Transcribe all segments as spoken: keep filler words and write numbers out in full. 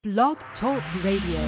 Blog Talk Radio.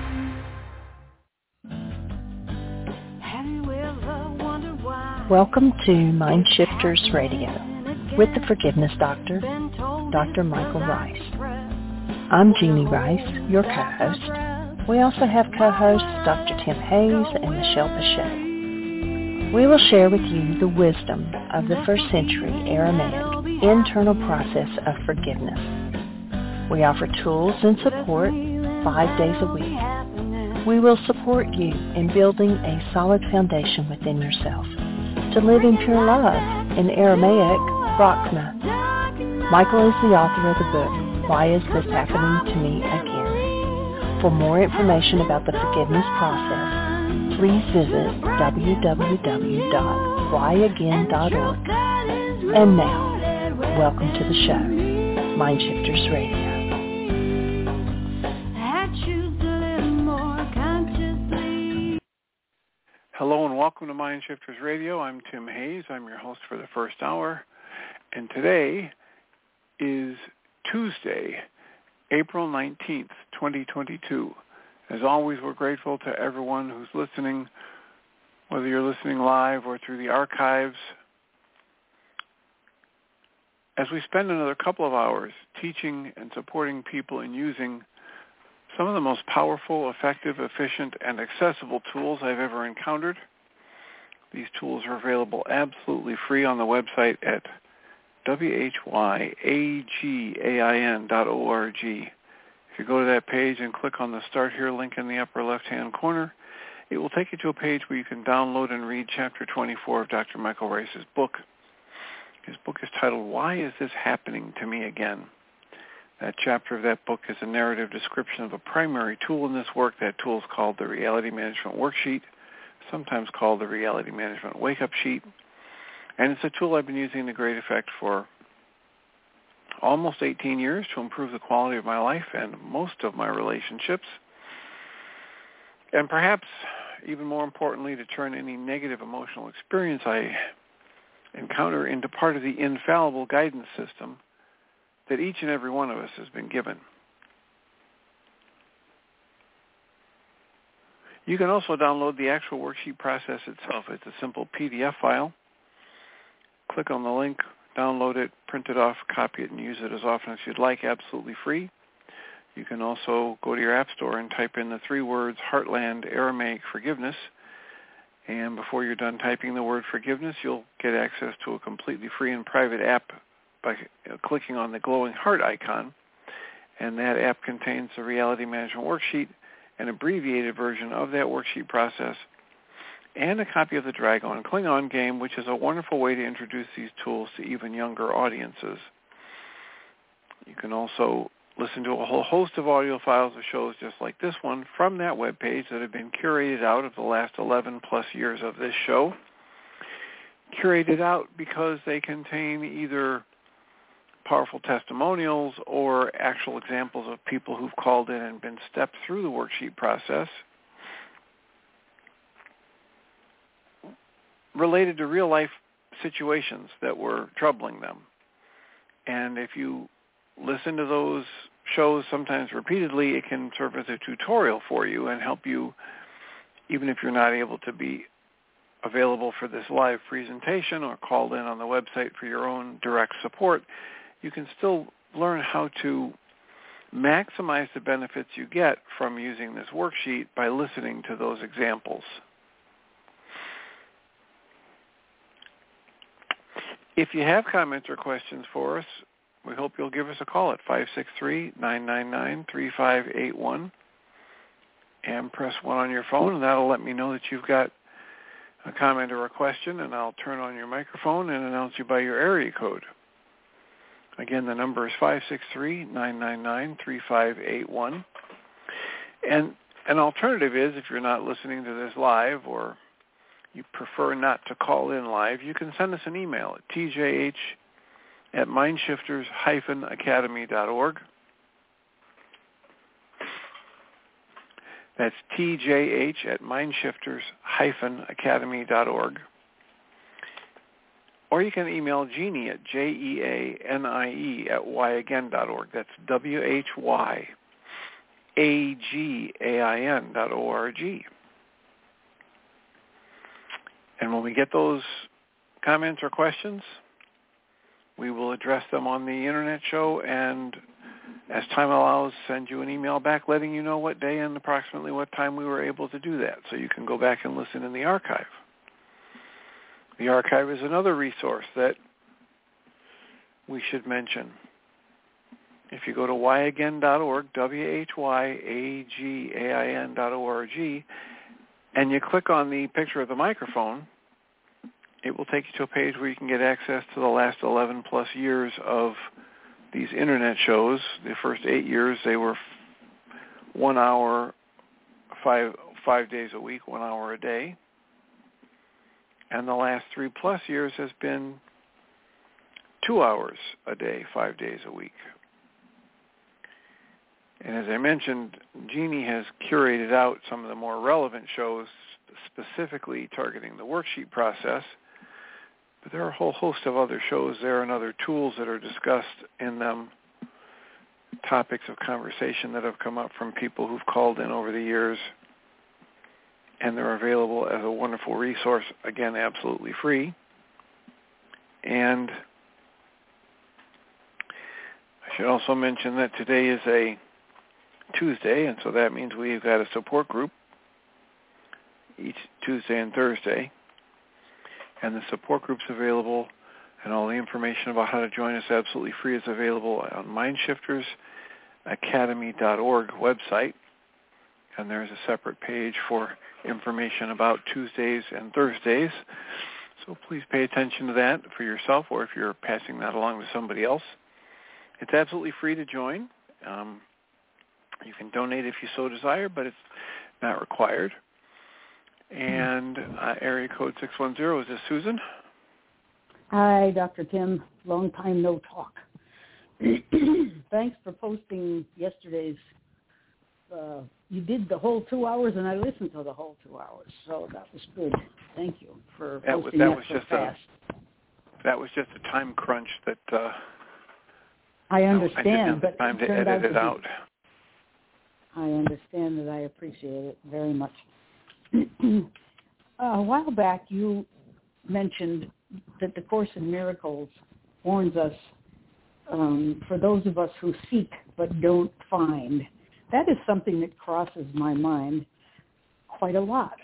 Welcome to Mind Shifters Radio with the Forgiveness Doctor, Doctor Michael Rice. I'm Jeannie Rice, your co-host. We also have co-hosts Doctor Tim Hayes and Michelle Pacheco. We will share with you the wisdom of the first century Aramaic internal process of forgiveness. We offer tools and support five days a week. We will support you in building a solid foundation within yourself to live in pure love, in Aramaic, Rachma. Michael is the author of the book, Why Is This Happening to Me Again? For more information about the forgiveness process, please visit w w w dot why again dot org. And now, welcome to the show, Mind Shifters Radio. Hello and welcome to Mind Shifters Radio. I'm Tim Hayes. I'm your host for the first hour. And today is Tuesday, April nineteenth, twenty twenty-two. As always, we're grateful to everyone who's listening, whether you're listening live or through the archives. As we spend another couple of hours teaching and supporting people in using some of the most powerful, effective, efficient, and accessible tools I've ever encountered. These tools are available absolutely free on the website at w h y a g a i n dot org. If you go to that page and click on the Start Here link in the upper left-hand corner, it will take you to a page where you can download and read Chapter twenty-four of Doctor Michael Rice's book. His book is titled, Why Is This Happening to Me Again? That chapter of that book is a narrative description of a primary tool in this work. That tool is called the Reality Management Worksheet, sometimes called the Reality Management Wake-Up Sheet. And it's a tool I've been using to great effect for almost eighteen years to improve the quality of my life and most of my relationships. And perhaps, even more importantly, to turn any negative emotional experience I encounter into part of the infallible guidance system that each and every one of us has been given. You can also download the actual worksheet process itself. It's a simple P D F file. Click on the link, download it, print it off, copy it, and use it as often as you'd like, absolutely free. You can also go to your app store and type in the three words, Heartland Aramaic Forgiveness. And before you're done typing the word forgiveness, you'll get access to a completely free and private app by clicking on the glowing heart icon, and that app contains the Reality Management Worksheet, an abbreviated version of that worksheet process, and a copy of the Dragon and Klingon game, which is a wonderful way to introduce these tools to even younger audiences. You can also listen to a whole host of audio files of shows just like this one from that webpage that have been curated out of the last eleven plus years of this show. Curated out because they contain either powerful testimonials or actual examples of people who've called in and been stepped through the worksheet process related to real-life situations that were troubling them. And if you listen to those shows sometimes repeatedly, it can serve as a tutorial for you and help you, even if you're not able to be available for this live presentation or called in on the website for your own direct support. You can still learn how to maximize the benefits you get from using this worksheet by listening to those examples. If you have comments or questions for us, we hope you'll give us a call at five six three, nine nine nine, three five eight one and press one on your phone, and that'll let me know that you've got a comment or a question, and I'll turn on your microphone and announce you by your area code. Again, the number is five six three, nine nine nine, three five eight one. And an alternative is, if you're not listening to this live or you prefer not to call in live, you can send us an email at t j h at mindshifters dash academy dot org. That's t j h at mindshifters dash academy dot org. Or you can email Jeannie at J E A N I E at why again dot org. That's W H Y A G A I N dot O R G. And when we get those comments or questions, we will address them on the Internet show, and as time allows, send you an email back letting you know what day and approximately what time we were able to do that, so you can go back and listen in the archive. The archive is another resource that we should mention. If you go to why again dot org, W H Y A G A I N dot O R G, and you click on the picture of the microphone, it will take you to a page where you can get access to the last eleven plus years of these Internet shows. The first eight years, they were one hour, five, five days a week, one hour a day. And the last three plus years has been two hours a day, five days a week. And as I mentioned, Jeannie has curated out some of the more relevant shows specifically targeting the worksheet process. But there are a whole host of other shows there and other tools that are discussed in them, topics of conversation that have come up from people who've called in over the years. And they're available as a wonderful resource, again, absolutely free. And I should also mention that today is a Tuesday, and so that means we've got a support group each Tuesday and Thursday. And the support group's available, and all the information about how to join us absolutely free is available on mindshifters academy dot org website. And there's a separate page for information about Tuesdays and Thursdays. So please pay attention to that for yourself, or if you're passing that along to somebody else. It's absolutely free to join. Um, you can donate if you so desire, but it's not required. And uh, area code six one zero, is this Susan? Hi, Doctor Tim. Long time no talk. Thanks for posting yesterday's Uh, you did the whole two hours, and I listened to the whole two hours, so that was good. Thank you for that posting was, that that was so just fast. A, that was just a time crunch that uh, I understand, I didn't have but the time it to turned edit out it to out. Be, I understand that. I appreciate it very much. uh, a while back, you mentioned that the Course in Miracles warns us, um, for those of us who seek but don't find. That is something that crosses my mind quite a lot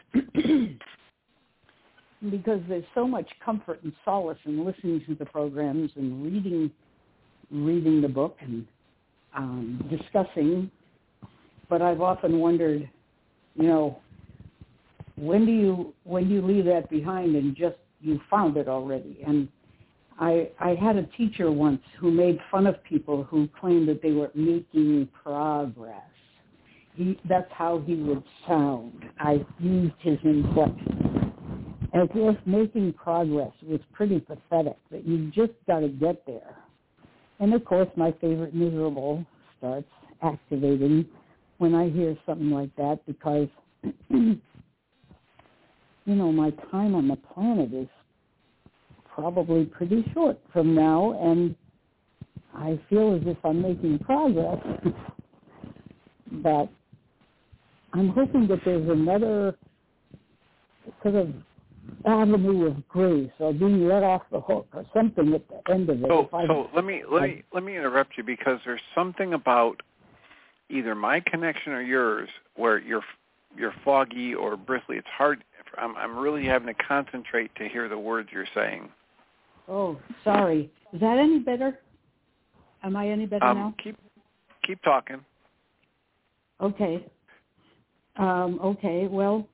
because there's so much comfort and solace in listening to the programs and reading reading the book and um, discussing. But I've often wondered, you know, when do you when do you leave that behind and just you found it already? And I I had a teacher once who made fun of people who claimed that they were making progress. He, that's how he would sound. I used his inflection. As if making progress was pretty pathetic, that you just got to get there. And, of course, my favorite miserable starts activating when I hear something like that because, you know, my time on the planet is probably pretty short from now, and I feel as if I'm making progress. But I'm hoping that there's another sort of avenue of grace or being let off the hook or something at the end of it. So, so let me let me let me interrupt you because there's something about either my connection or yours where you're you're foggy or bristly. It's hard. I'm I'm really having to concentrate to hear the words you're saying. Oh, sorry. Is that any better? Am I any better um, now? Keep keep talking. Okay. Um, okay. Well.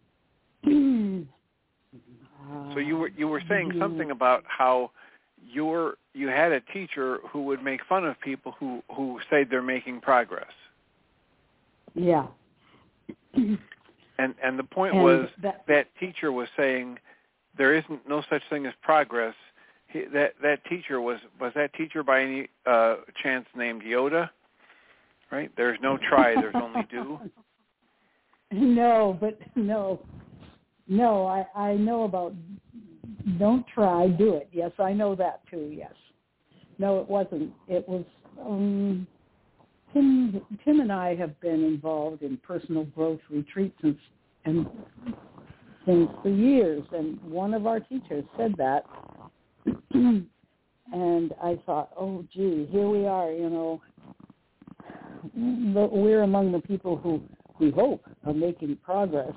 So you were you were saying something about how you're you had a teacher who would make fun of people who, who say they're making progress. Yeah. And and the point and was that, that teacher was saying there isn't no such thing as progress. He, that that teacher was was that teacher by any uh, chance named Yoda? Right? There's no try. There's only do. No, but no. No, I, I know about don't try, do it. Yes, I know that too, yes. No, it wasn't. It was, um, Tim, Tim and I have been involved in personal growth retreats and, and things for years, and one of our teachers said that, and I thought, oh, gee, here we are, you know, we're among the people who we hope are making progress.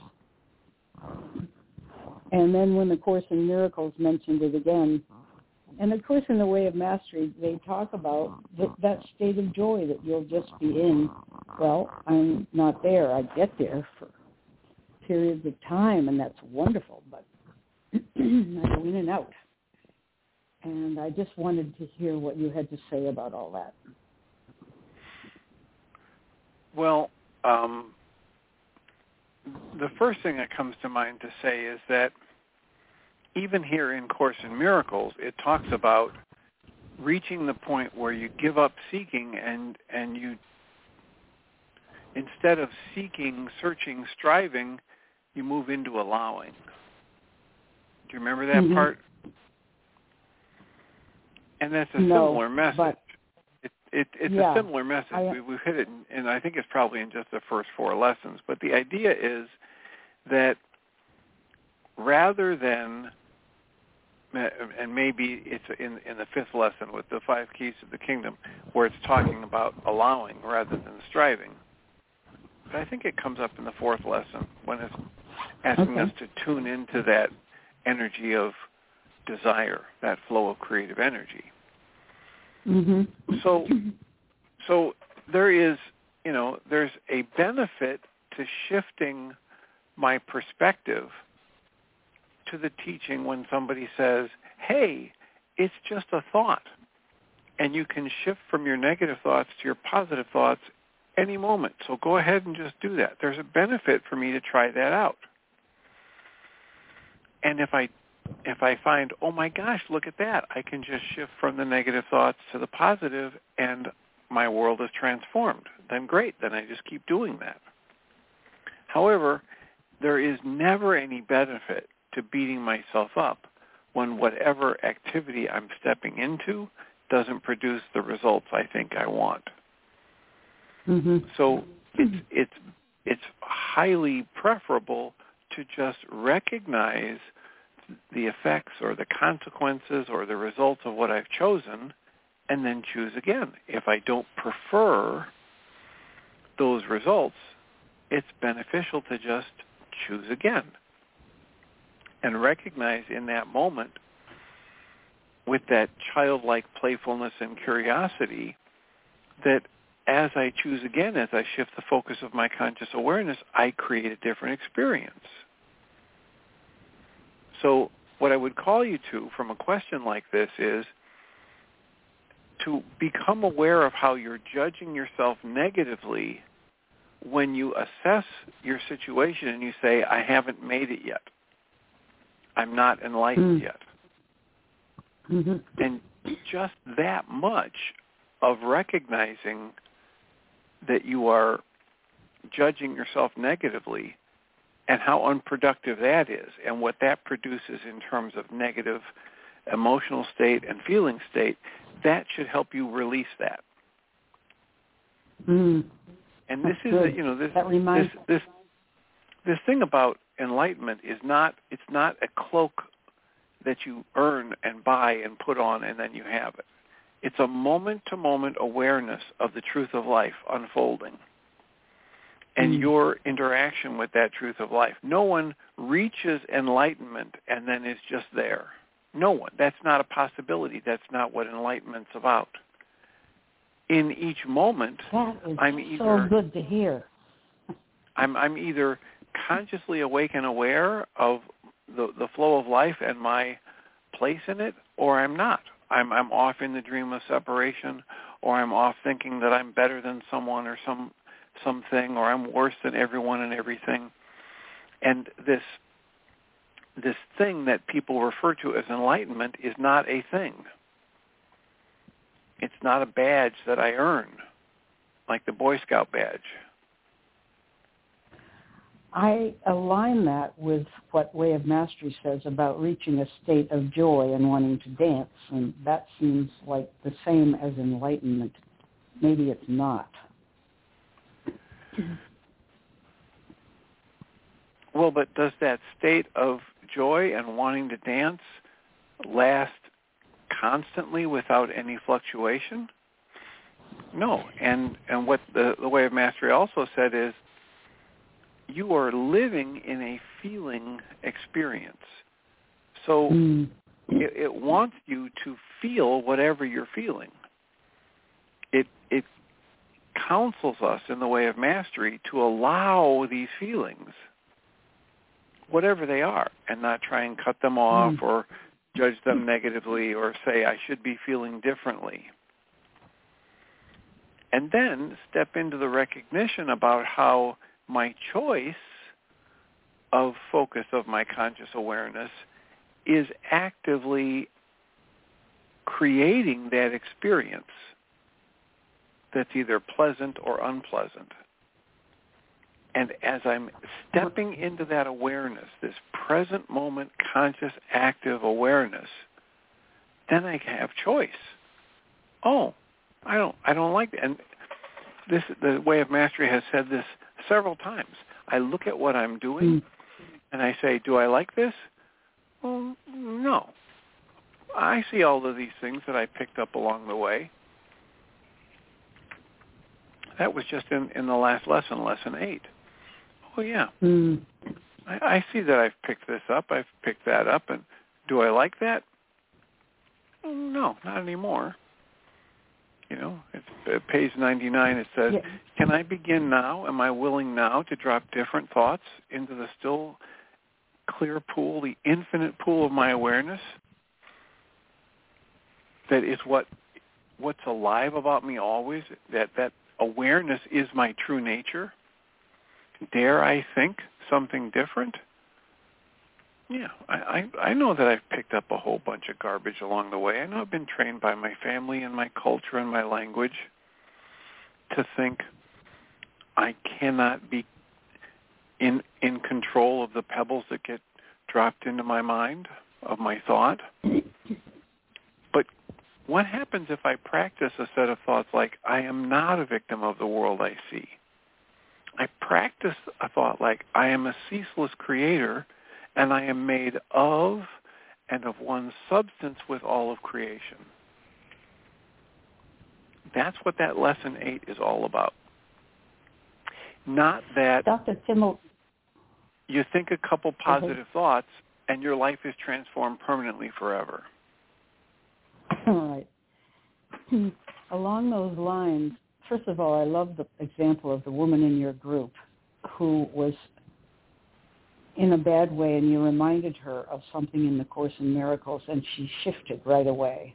And then when the Course in Miracles mentioned it again, and of course in the Way of Mastery, they talk about th- that state of joy that you'll just be in. Well, I'm not there. I get there for periods of time, and that's wonderful, but I go in and out. And I just wanted to hear what you had to say about all that. Well, um, the first thing that comes to mind to say is that even here in Course in Miracles, it talks about reaching the point where you give up seeking and, and you, instead of seeking, searching, striving, you move into allowing. Do you remember that mm-hmm. part? And that's a no, similar message. But, it, it, it's yeah, a similar message. I, we, we've hit it, in, and I think it's probably in just the first four lessons. But the idea is that rather than, and maybe it's in, in the fifth lesson with the five keys of the kingdom, where it's talking about allowing rather than striving. But I think it comes up in the fourth lesson when it's asking okay. us to tune into that energy of desire, that flow of creative energy. Mm-hmm. So, so there is, you know, there's a benefit to shifting my perspective to the teaching when somebody says, hey, it's just a thought. And you can shift from your negative thoughts to your positive thoughts any moment. So go ahead and just do that. There's a benefit for me to try that out. And if I if I find, oh my gosh, look at that, I can just shift from the negative thoughts to the positive and my world is transformed, then great, then I just keep doing that. However, there is never any benefit to beating myself up when whatever activity I'm stepping into doesn't produce the results I think I want. Mm-hmm. So it's it's it's highly preferable to just recognize the effects or the consequences or the results of what I've chosen and then choose again. If I don't prefer those results, it's beneficial to just choose again and recognize in that moment with that childlike playfulness and curiosity that as I choose again, as I shift the focus of my conscious awareness, I create a different experience. So what I would call you to from a question like this is to become aware of how you're judging yourself negatively when you assess your situation and you say, I haven't made it yet. I'm not enlightened mm. yet. Mm-hmm. And just that much of recognizing that you are judging yourself negatively and how unproductive that is and what that produces in terms of negative emotional state and feeling state, that should help you release that. Mm. And this That's is, good. you know, this, that reminds- this this this thing about enlightenment is not, it's not a cloak that you earn and buy and put on and then you have it. It's a moment-to-moment awareness of the truth of life unfolding and mm. your interaction with that truth of life. No one reaches enlightenment and then is just there. No one. That's not a possibility. That's not what enlightenment's about. In each moment, that is I'm either so good to hear. I'm I'm either consciously awake and aware of the the flow of life and my place in it, or I'm not. I'm I'm off in the dream of separation, or I'm off thinking that I'm better than someone or some something, or I'm worse than everyone and everything. And this this thing that people refer to as enlightenment is not a thing. It's not a badge that I earn, like the Boy Scout badge. I align that with what Way of Mastery says about reaching a state of joy and wanting to dance, and that seems like the same as enlightenment. Maybe it's not. Well, but does that state of joy and wanting to dance last constantly without any fluctuation? No. And and what the, the Way of Mastery also said is you are living in a feeling experience. So mm. it, it wants you to feel whatever you're feeling. It it counsels us in the Way of Mastery to allow these feelings, whatever they are, and not try and cut them off mm. or judge them negatively or say I should be feeling differently. And then step into the recognition about how my choice of focus of my conscious awareness is actively creating that experience that's either pleasant or unpleasant. And as I'm stepping into that awareness, this present moment conscious active awareness, then I have choice. Oh, I don't I don't like that. And this the Way of Mastery has said this several times. I look at what I'm doing mm. and I say, do I like this? Well, no. I see all of these things that I picked up along the way. That was just in, in the last lesson, lesson eight. Oh, yeah. Mm. I, I see that I've picked this up. I've picked that up. And do I like that? Oh, no, not anymore. You know, it's, at page ninety-nine it says, yeah. Can I begin now? Am I willing now to drop different thoughts into the still clear pool, the infinite pool of my awareness? That is what what's alive about me always, that that awareness is my true nature. Dare I think something different? Yeah, I, I, I know that I've picked up a whole bunch of garbage along the way. I know I've been trained by my family and my culture and my language to think I cannot be in in control of the pebbles that get dropped into my mind, of my thought. But what happens if I practice a set of thoughts like, I am not a victim of the world I see? I practice a thought like, I am a ceaseless creator, and I am made of and of one substance with all of creation. That's what that lesson eight is all about. Not that Doctor Timmel, you think a couple positive mm-hmm. thoughts and your life is transformed permanently forever. All right. Along those lines, first of all, I love the example of the woman in your group who was in a bad way, and you reminded her of something in the Course in Miracles, and she shifted right away.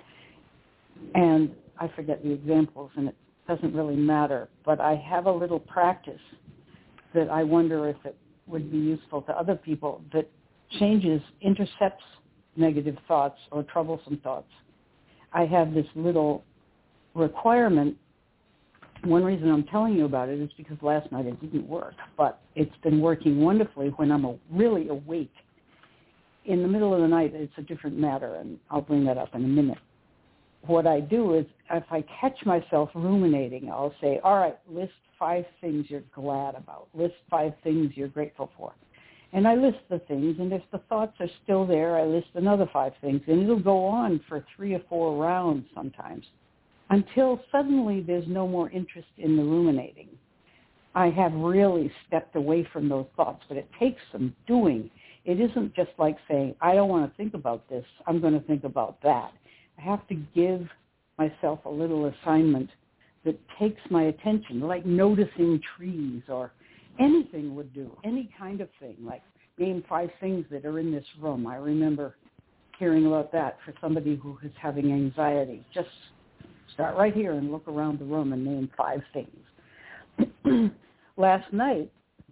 And I forget the examples, and it doesn't really matter, but I have a little practice that I wonder if it would be useful to other people that changes, intercepts negative thoughts or troublesome thoughts. I have this little requirement. One reason I'm telling you about it is because last night it didn't work, but it's been working wonderfully when I'm a, really awake. In the middle of the night, it's a different matter, and I'll bring that up in a minute. What I do is if I catch myself ruminating, I'll say, all right, list five things you're glad about. List five things you're grateful for. And I list the things, and if the thoughts are still there, I list another five things, and it'll go on for three or four rounds sometimes until suddenly there's no more interest in the ruminating. I have really stepped away from those thoughts, but it takes some doing. It isn't just like saying, I don't want to think about this, I'm going to think about that. I have to give myself a little assignment that takes my attention, like noticing trees or anything would do, any kind of thing, like name five things that are in this room. I remember hearing about that for somebody who is having anxiety. Just start right here and look around the room and name five things. Last night,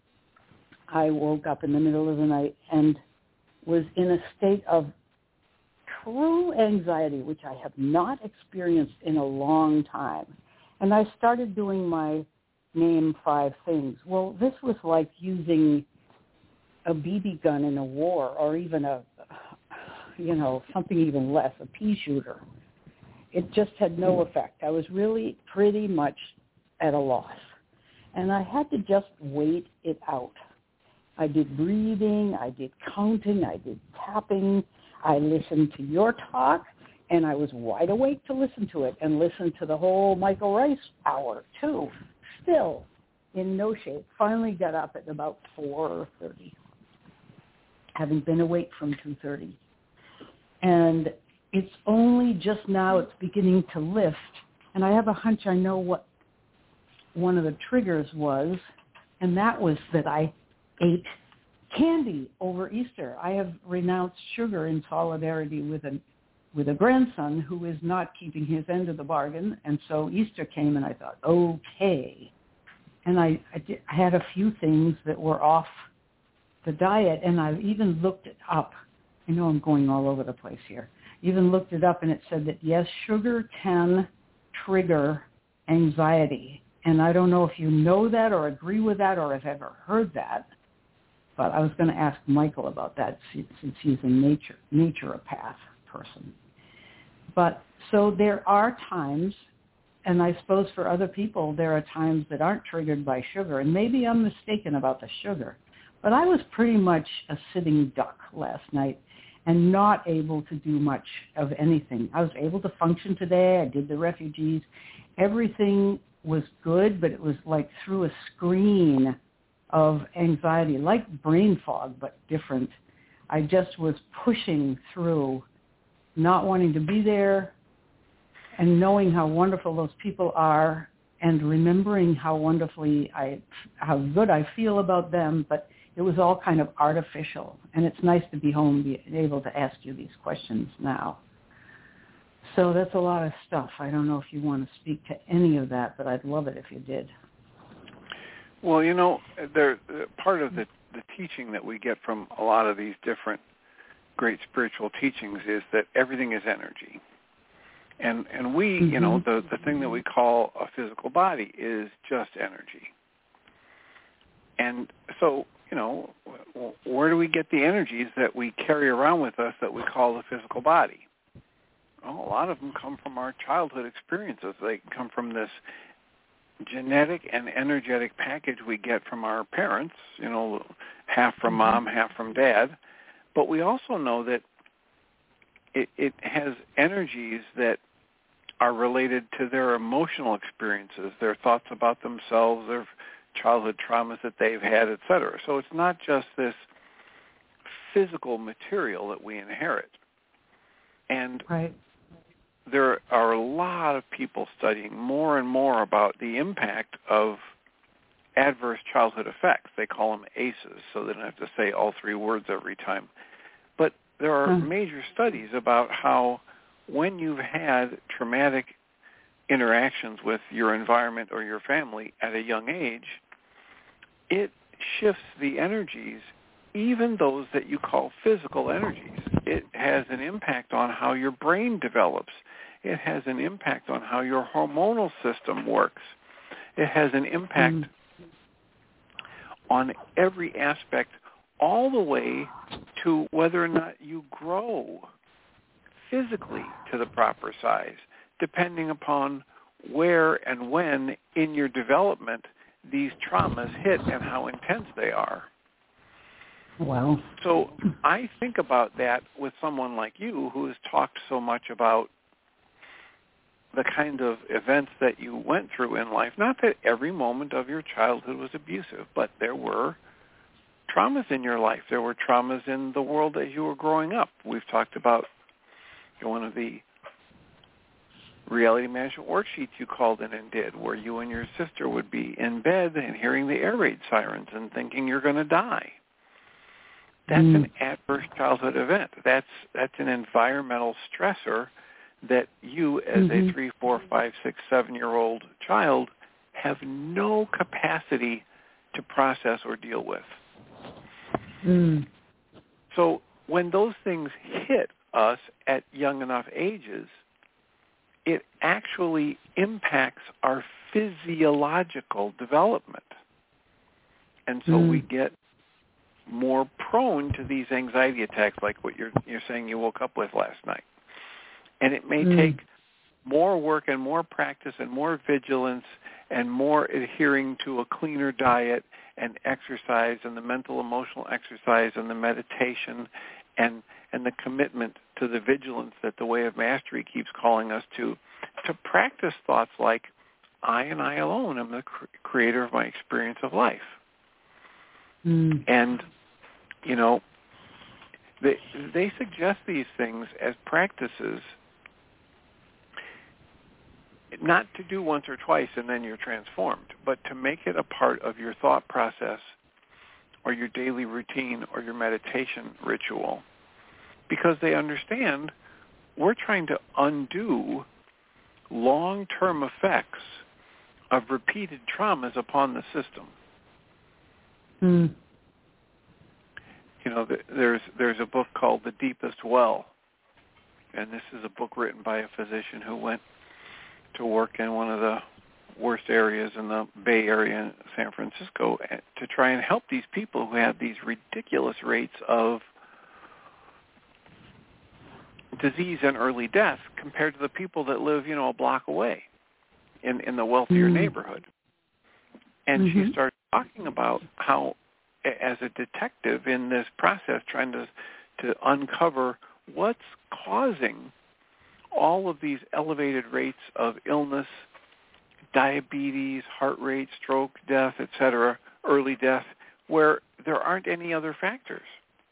I woke up in the middle of the night and was in a state of true anxiety, which I have not experienced in a long time. And I started doing my name five things. Well, this was like using a B B gun in a war, or even a, you know, something even less, a pea shooter. It just had no effect. I was really pretty much at a loss. And I had to just wait it out. I did breathing, I did counting, I did tapping, I listened to your talk, and I was wide awake to listen to it and listen to the whole Michael Rice hour, too. Still in no shape. Finally got up at about four thirty, having been awake from two thirty. And it's only just now it's beginning to lift, and I have a hunch I know what one of the triggers was, and that was that I ate candy over Easter. I have renounced sugar in solidarity with a with a grandson who is not keeping his end of the bargain, and so Easter came, and I thought, okay. And I, I, did, I had a few things that were off the diet, and I've even looked it up. I know I'm going all over the place here. Even looked it up, and it said that, yes, sugar can trigger anxiety. And I don't know if you know that or agree with that or have ever heard that, but I was going to ask Michael about that since he's a nature naturopath person. But so there are times, and I suppose for other people there are times that aren't triggered by sugar, and maybe I'm mistaken about the sugar, but I was pretty much a sitting duck last night and not able to do much of anything. I was able to function today. I did the refugees. Everything was good, but it was like through a screen of anxiety, like brain fog, but different. I just was pushing through, not wanting to be there, and knowing how wonderful those people are, and remembering how wonderfully I, how good I feel about them, but it was all kind of artificial. And it's nice to be home, be able to ask you these questions now. So that's a lot of stuff. I don't know if you want to speak to any of that, but I'd love it if you did. Well, you know, there part of the, the teaching that we get from a lot of these different great spiritual teachings is that everything is energy. And and we, mm-hmm. you know, the, the thing that we call a physical body is just energy. And so, you know, where do we get the energies that we carry around with us that we call the physical body? Well, a lot of them come from our childhood experiences. They come from this genetic and energetic package we get from our parents, you know, half from mom, half from dad. But we also know that it, it has energies that are related to their emotional experiences, their thoughts about themselves, their childhood traumas that they've had, et cetera. So it's not just this physical material that we inherit. And right. there are a lot of people studying more and more about the impact of adverse childhood effects. They call them A C Es, so they don't have to say all three words every time. But there are hmm. major studies about how when you've had traumatic interactions with your environment or your family at a young age, it shifts the energies, even those that you call physical energies. It has an impact on how your brain develops. It has an impact on how your hormonal system works. It has an impact mm. on every aspect, all the way to whether or not you grow physically to the proper size, depending upon where and when in your development these traumas hit and how intense they are. Wow. So I think about that with someone like you who has talked so much about the kind of events that you went through in life. Not that every moment of your childhood was abusive, but there were traumas in your life. There were traumas in the world as you were growing up. We've talked about one of the reality management worksheets you called in and did, where you and your sister would be in bed and hearing the air raid sirens and thinking you're going to die. That's mm. an adverse childhood event. That's that's an environmental stressor that you, as mm-hmm. a three, four, five, six, seven-year-old child, have no capacity to process or deal with. Mm. So when those things hit us at young enough ages, it actually impacts our physiological development. And so mm. we get more prone to these anxiety attacks like what you're you're saying you woke up with last night. And it may mm. take more work and more practice and more vigilance and more adhering to a cleaner diet and exercise and the mental emotional exercise and the meditation and and the commitment to the vigilance that the Way of Mastery keeps calling us to, to practice thoughts like, I and I alone am the cr- creator of my experience of life. Mm. And, you know, they, they suggest these things as practices not to do once or twice and then you're transformed, but to make it a part of your thought process or your daily routine or your meditation ritual, because they understand we're trying to undo long-term effects of repeated traumas upon the system. Mm. You know, there's there's a book called The Deepest Well, and this is a book written by a physician who went to work in one of the worst areas in the Bay Area in San Francisco to try and help these people who had these ridiculous rates of disease and early death compared to the people that live, you know, a block away in, in the wealthier mm. neighborhood. And mm-hmm. she started talking about how, as a detective in this process, trying to to uncover what's causing all of these elevated rates of illness, diabetes, heart rate, stroke, death, et cetera, early death, where there aren't any other factors.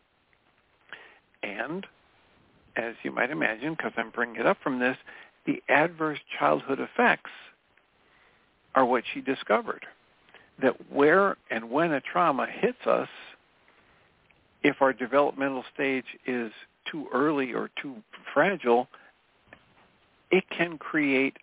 And, as you might imagine, because I'm bringing it up from this, the adverse childhood effects are what she discovered. That where and when a trauma hits us, if our developmental stage is too early or too fragile, it can create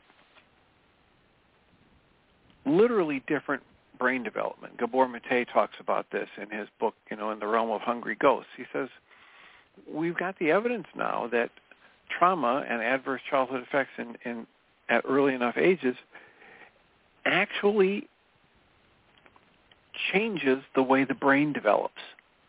literally different brain development. Gabor Mate talks about this in his book, you know, In the Realm of Hungry Ghosts. He says, we've got the evidence now that trauma and adverse childhood effects in, in at early enough ages actually changes the way the brain develops.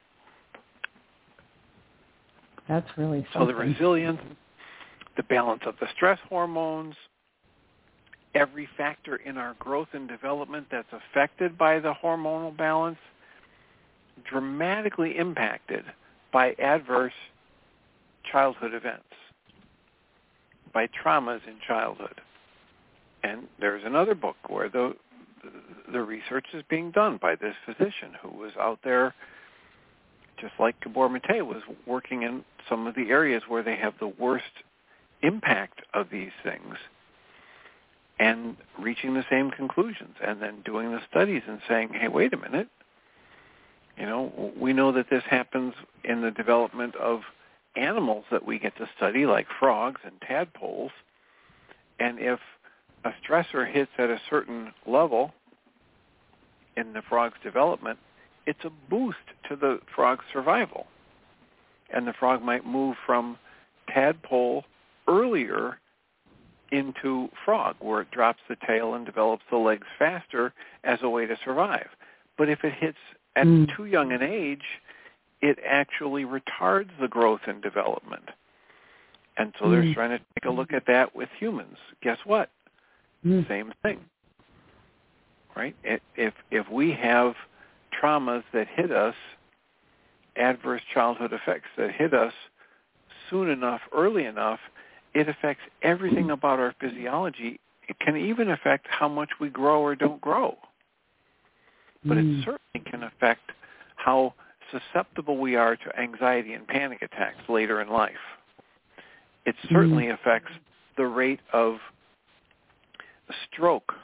That's really something. So the resilience, the balance of the stress hormones, every factor in our growth and development that's affected by the hormonal balance, dramatically impacted by adverse childhood events, by traumas in childhood. And there's another book where the the research is being done by this physician who was out there, just like Gabor Mate was working in some of the areas where they have the worst impact of these things, and reaching the same conclusions, and then doing the studies and saying, hey, wait a minute, you know, we know that this happens in the development of animals that we get to study, like frogs and tadpoles, and if a stressor hits at a certain level in the frog's development, it's a boost to the frog's survival. And the frog might move from tadpole earlier into frog, where it drops the tail and develops the legs faster as a way to survive. But if it hits at mm. too young an age, it actually retards the growth and development. And so mm. they're trying to take a look at that with humans. Guess what? Mm. Same thing, right? If if we have traumas that hit us, adverse childhood effects that hit us soon enough, early enough, it affects everything about our physiology. It can even affect how much we grow or don't grow. But mm. it certainly can affect how susceptible we are to anxiety and panic attacks later in life. It certainly mm. affects the rate of stroke.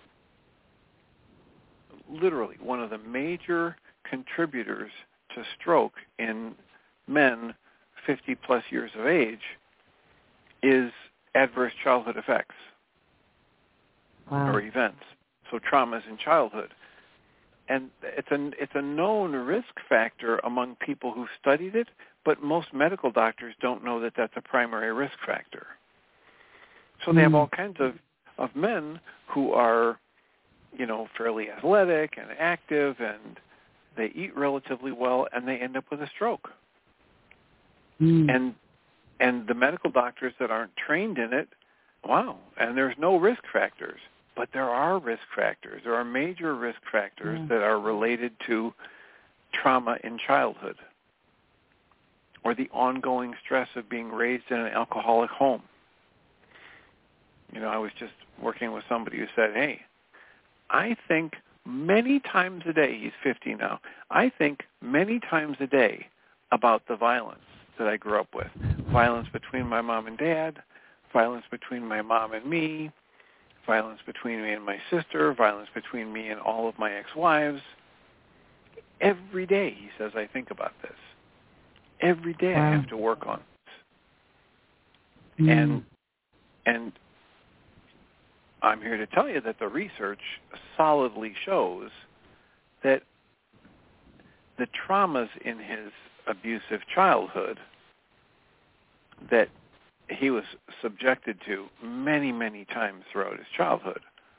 Literally, one of the major contributors to stroke in men fifty plus years of age is adverse childhood effects wow. or events. So traumas in childhood. And it's a, it's a known risk factor among people who've studied it, but most medical doctors don't know that that's a primary risk factor. So they have all kinds of, of men who are, you know, fairly athletic and active, and they eat relatively well, and they end up with a stroke. Mm. And and the medical doctors that aren't trained in it wow, and there's no risk factors. But there are risk factors. There are major risk factors yeah. that are related to trauma in childhood or the ongoing stress of being raised in an alcoholic home. You know, I was just working with somebody who said, hey, I think many times a day, he's fifty now, I think many times a day about the violence that I grew up with. Violence between my mom and dad, violence between my mom and me, violence between me and my sister, violence between me and all of my ex-wives. Every day, he says, I think about this. Every day wow. I have to work on this. Mm. And and I'm here to tell you that the research solidly shows that the traumas in his abusive childhood that he was subjected to many, many times throughout his childhood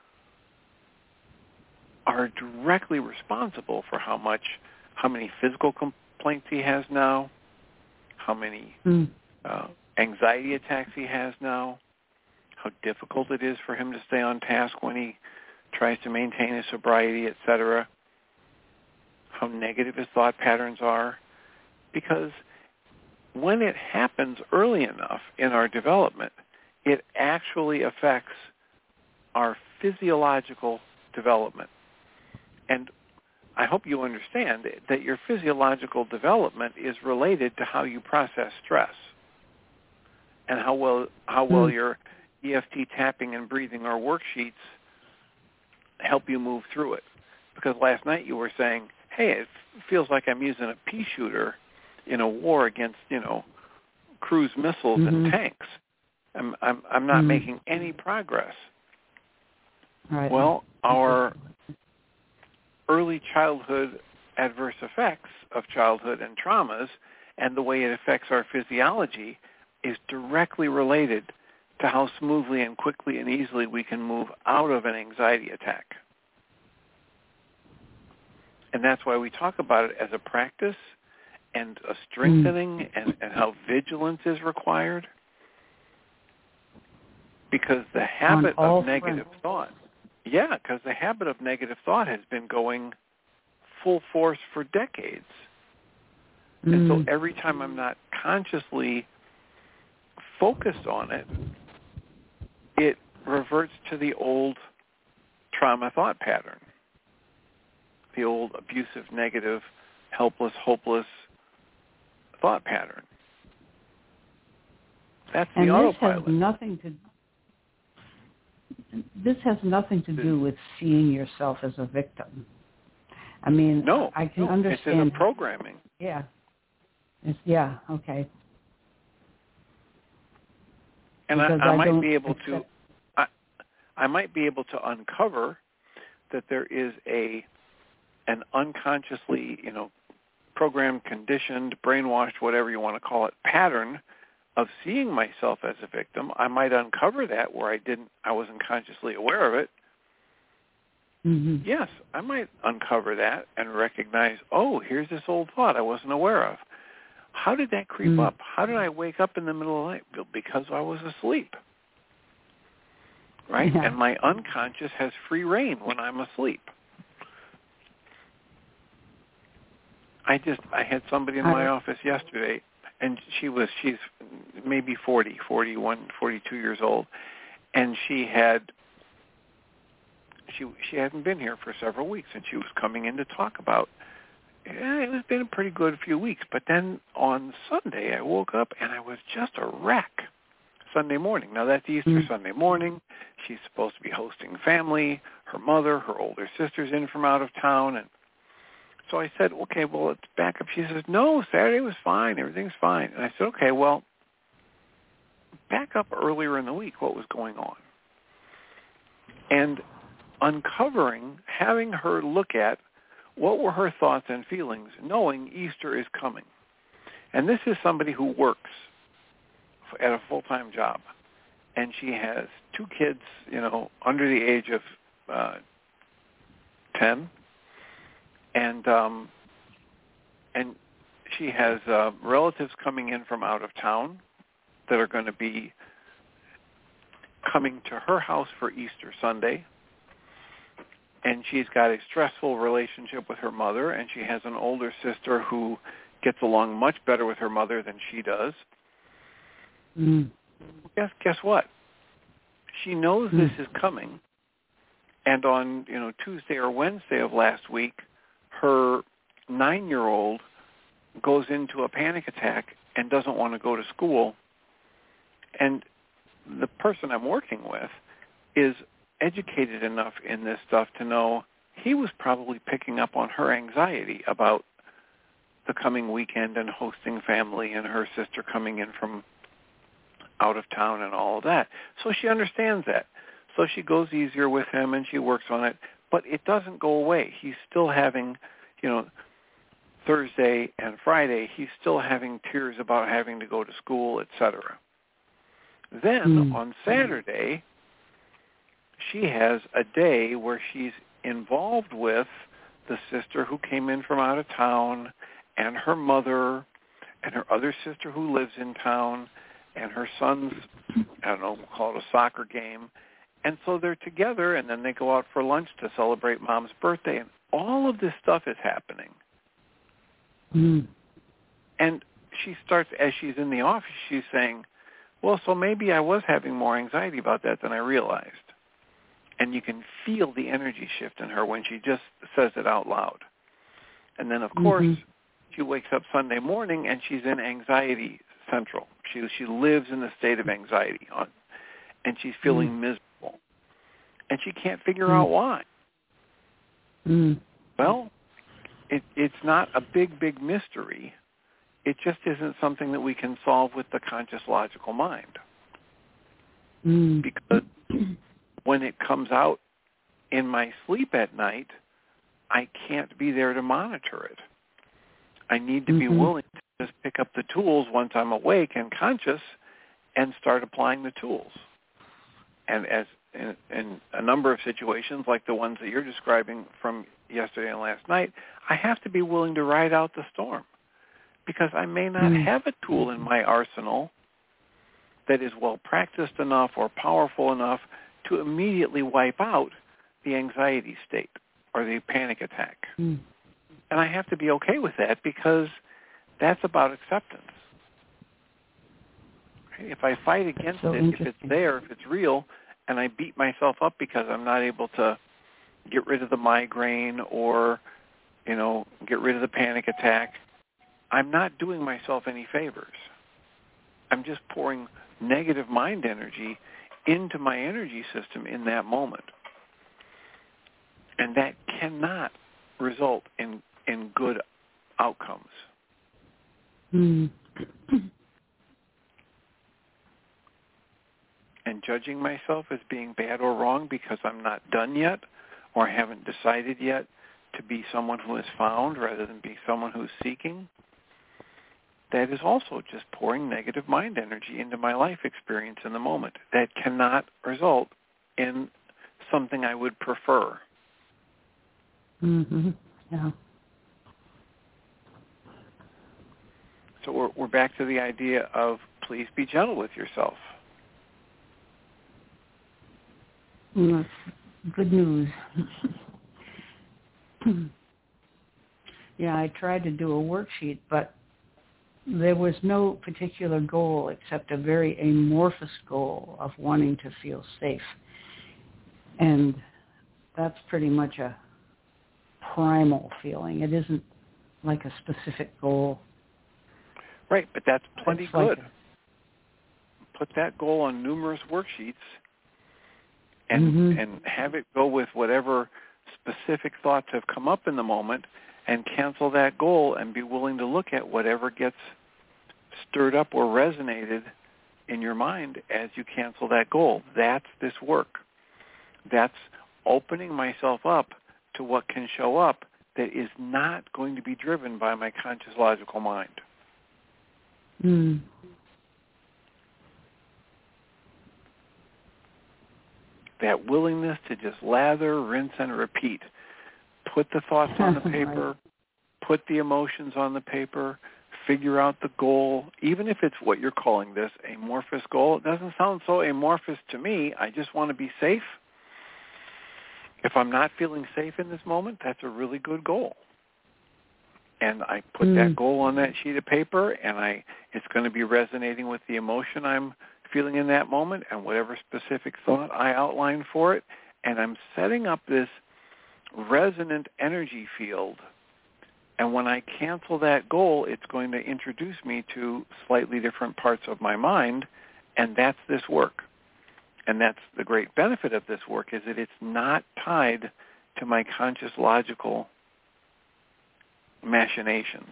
are directly responsible for how much, how many physical complaints he has now, how many mm. uh, anxiety attacks he has now, how difficult it is for him to stay on task when he tries to maintain his sobriety, et cetera, how negative his thought patterns are, because when it happens early enough in our development, it actually affects our physiological development. And I hope you understand that your physiological development is related to how you process stress and how well how well mm. your E F T tapping and breathing or worksheets help you move through it. Because last night you were saying, hey, it feels like I'm using a pea shooter in a war against, you know, cruise missiles mm-hmm. and tanks. I'm I'm, I'm not mm-hmm. making any progress. Right. Well, our early childhood adverse effects of childhood and traumas and the way it affects our physiology is directly related to how smoothly and quickly and easily we can move out of an anxiety attack. And that's why we talk about it as a practice and a strengthening mm. and, and how vigilance is required. Because the habit of negative fronts. thought, yeah, because the habit of negative thought has been going full force for decades. Mm. And so every time I'm not consciously focused on it, it reverts to the old trauma thought pattern, the old abusive, negative, helpless, hopeless thought pattern. That's the and autopilot. This has nothing to. This has nothing to do with seeing yourself as a victim. I mean, no, I can no, understand. It's in the programming. Yeah. It's, yeah. Okay. And I, I, I might be able accept... to, I, I might be able to uncover that there is a, an unconsciously, you know, programmed, conditioned, brainwashed, whatever you want to call it, pattern of seeing myself as a victim. I might uncover that where I didn't, I wasn't consciously aware of it. Mm-hmm. Yes, I might uncover that and recognize, oh, here's this old thought I wasn't aware of. How did that creep mm. up? How did I wake up in the middle of the night? Because I was asleep, right? Yeah. And my unconscious has free reign when I'm asleep. I just, I had somebody in my office yesterday, and she was, she's maybe forty, forty-one, forty-two years old, and she had, she she hadn't been here for several weeks, and she was coming in to talk about, yeah, it was been a pretty good few weeks, but then on Sunday I woke up and I was just a wreck. Sunday morning. Now that's Easter mm-hmm. Sunday morning. She's supposed to be hosting family, her mother, her older sister's in from out of town, and so I said, okay, well, let's back up. She says, no, Saturday was fine. Everything's fine. And I said, okay, well, back up earlier in the week. What was going on? And uncovering, having her look at what were her thoughts and feelings, knowing Easter is coming. And this is somebody who works at a full-time job. And she has two kids, you know, under the age of uh, ten. And um, and she has uh, relatives coming in from out of town that are going to be coming to her house for Easter Sunday, and she's got a stressful relationship with her mother, and she has an older sister who gets along much better with her mother than she does. Mm. Guess guess what? She knows Mm. this is coming, and on you know Tuesday or Wednesday of last week, her nine-year-old goes into a panic attack and doesn't want to go to school. And the person I'm working with is educated enough in this stuff to know he was probably picking up on her anxiety about the coming weekend and hosting family and her sister coming in from out of town and all of that. So she understands that. So she goes easier with him and she works on it, but it doesn't go away. He's still having, you know, Thursday and Friday, he's still having tears about having to go to school, et cetera. Then mm. on Saturday, she has a day where she's involved with the sister who came in from out of town and her mother and her other sister who lives in town and her son's, I don't know, we'll call it a soccer game. And so they're together, and then they go out for lunch to celebrate Mom's birthday, and all of this stuff is happening. Mm. And she starts, as she's in the office, she's saying, well, so maybe I was having more anxiety about that than I realized. And you can feel the energy shift in her when she just says it out loud. And then, of course, mm-hmm. she wakes up Sunday morning and she's in anxiety central. She she lives in a state of anxiety, on, and she's feeling mm. miserable. And she can't figure mm. out why. Mm. Well, it, it's not a big, big mystery. It just isn't something that we can solve with the conscious logical mind. Mm. Because when it comes out in my sleep at night, I can't be there to monitor it. I need to mm-hmm. be willing to just pick up the tools once I'm awake and conscious and start applying the tools. And as in, in a number of situations, like the ones that you're describing from yesterday and last night, I have to be willing to ride out the storm, because I may not mm. have a tool in my arsenal that is well practiced enough or powerful enough to immediately wipe out the anxiety state or the panic attack. Mm. And I have to be okay with that, because that's about acceptance. Right? If I fight against so it, if it's there, if it's real, and I beat myself up because I'm not able to get rid of the migraine or, you know, get rid of the panic attack, I'm not doing myself any favors. I'm just pouring negative mind energy into my energy system in that moment. And that cannot result in, in good outcomes. Mm. And judging myself as being bad or wrong because I'm not done yet or haven't decided yet to be someone who is found rather than be someone who's seeking, that is also just pouring negative mind energy into my life experience in the moment. That cannot result in something I would prefer. Mm-hmm. Yeah. So we're, we're back to the idea of please be gentle with yourself. Mm, that's good news. Yeah, I tried to do a worksheet, but there was no particular goal except a very amorphous goal of wanting to feel safe. And that's pretty much a primal feeling. It isn't like a specific goal. Right, but that's plenty it's good. Like a, Put that goal on numerous worksheets and mm-hmm. and have it go with whatever specific thoughts have come up in the moment, and cancel that goal and be willing to look at whatever gets stirred up or resonated in your mind as you cancel that goal. That's this work. That's opening myself up to what can show up that is not going to be driven by my conscious logical mind. Mm. That willingness to just lather, rinse, and repeat. Put the thoughts on the paper, right. put the emotions on the paper, figure out the goal, even if it's what you're calling this, amorphous goal. It doesn't sound so amorphous to me. I just want to be safe. If I'm not feeling safe in this moment, that's a really good goal. And I put mm. that goal on that sheet of paper, and I it's going to be resonating with the emotion I'm feeling in that moment and whatever specific thought I outline for it. And I'm setting up this resonant energy field. And when I cancel that goal, it's going to introduce me to slightly different parts of my mind, and that's this work. And that's the great benefit of this work, is that it's not tied to my conscious logical machinations.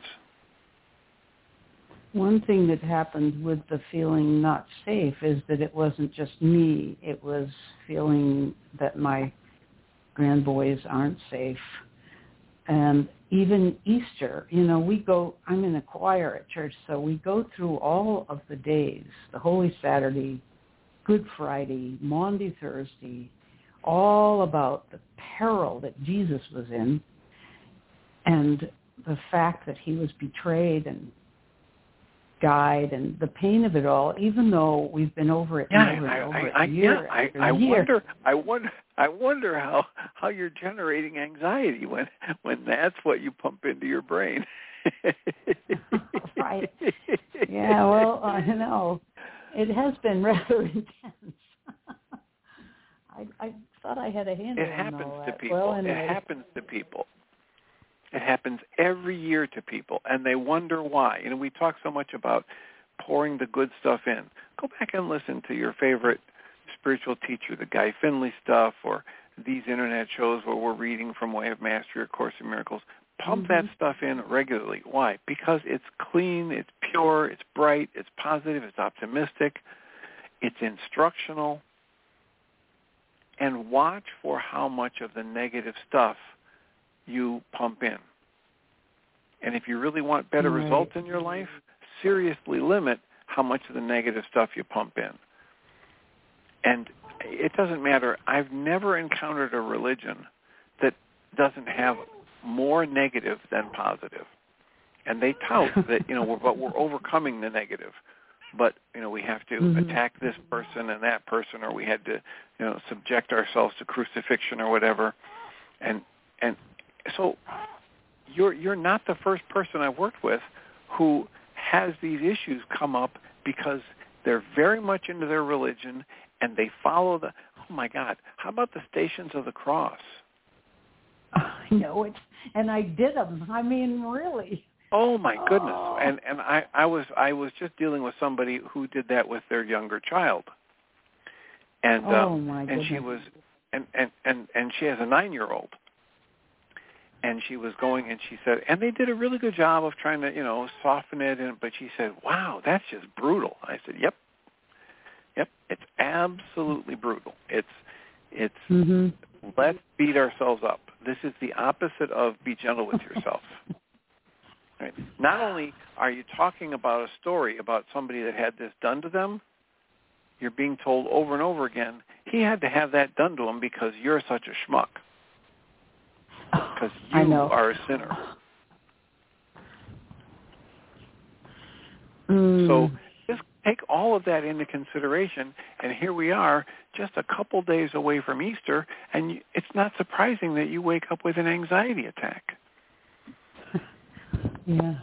One thing that happened with the feeling not safe is that it wasn't just me. It was feeling that my grandboys aren't safe. And even Easter, you know, we go, I'm in a choir at church, so we go through all of the days, the Holy Saturday, Good Friday, Maundy Thursday, all about the peril that Jesus was in and the fact that he was betrayed and died and the pain of it all, even though we've been over it yeah, and over I, and over I, it year I, after I, I year. wonder, I wonder, I wonder how, how you're generating anxiety when when that's what you pump into your brain. Right. Yeah. Well, I uh, know it has been rather intense. I, I thought I had a handle it on happens all to that. people. Well, it anyway. happens to people. It happens every year to people, and they wonder why. You know, we talk so much about pouring the good stuff in. Go back and listen to your favorite spiritual teacher, the Guy Finley stuff, or these internet shows where we're reading from Way of Mastery or Course in Miracles. Pump mm-hmm. that stuff in regularly. Why? Because it's clean, it's pure, it's bright, it's positive, it's optimistic, it's instructional. And watch for how much of the negative stuff you pump in. And if you really want better right. results in your life, seriously limit how much of the negative stuff you pump in. And it doesn't matter. I've never encountered a religion that doesn't have more negative than positive. And they tout that, you know, we're, but we're overcoming the negative. But, you know, we have to mm-hmm. attack this person and that person, or we had to, you know, subject ourselves to crucifixion or whatever. And and so you're you're not the first person I've worked with who has these issues come up because they're very much into their religion and they follow the, oh my God, how about the Stations of the Cross? I know it, and I did them. I mean, really. Oh my goodness! Oh. And and I, I was I was just dealing with somebody who did that with their younger child, and oh um, my and goodness. she was and, and and and she has a nine-year-old, and she was going and she said, and they did a really good job of trying to you know soften it, and but she said, wow, that's just brutal. I said, yep, yep, it's absolutely brutal. It's it's mm-hmm. let's beat ourselves up. This is the opposite of be gentle with yourself. Right. Not only are you talking about a story about somebody that had this done to them, you're being told over and over again, he had to have that done to him because you're such a schmuck. Because you I know. are a sinner. Mm. So just take all of that into consideration, and here we are just a couple days away from Easter, and you, it's not surprising that you wake up with an anxiety attack. Yeah.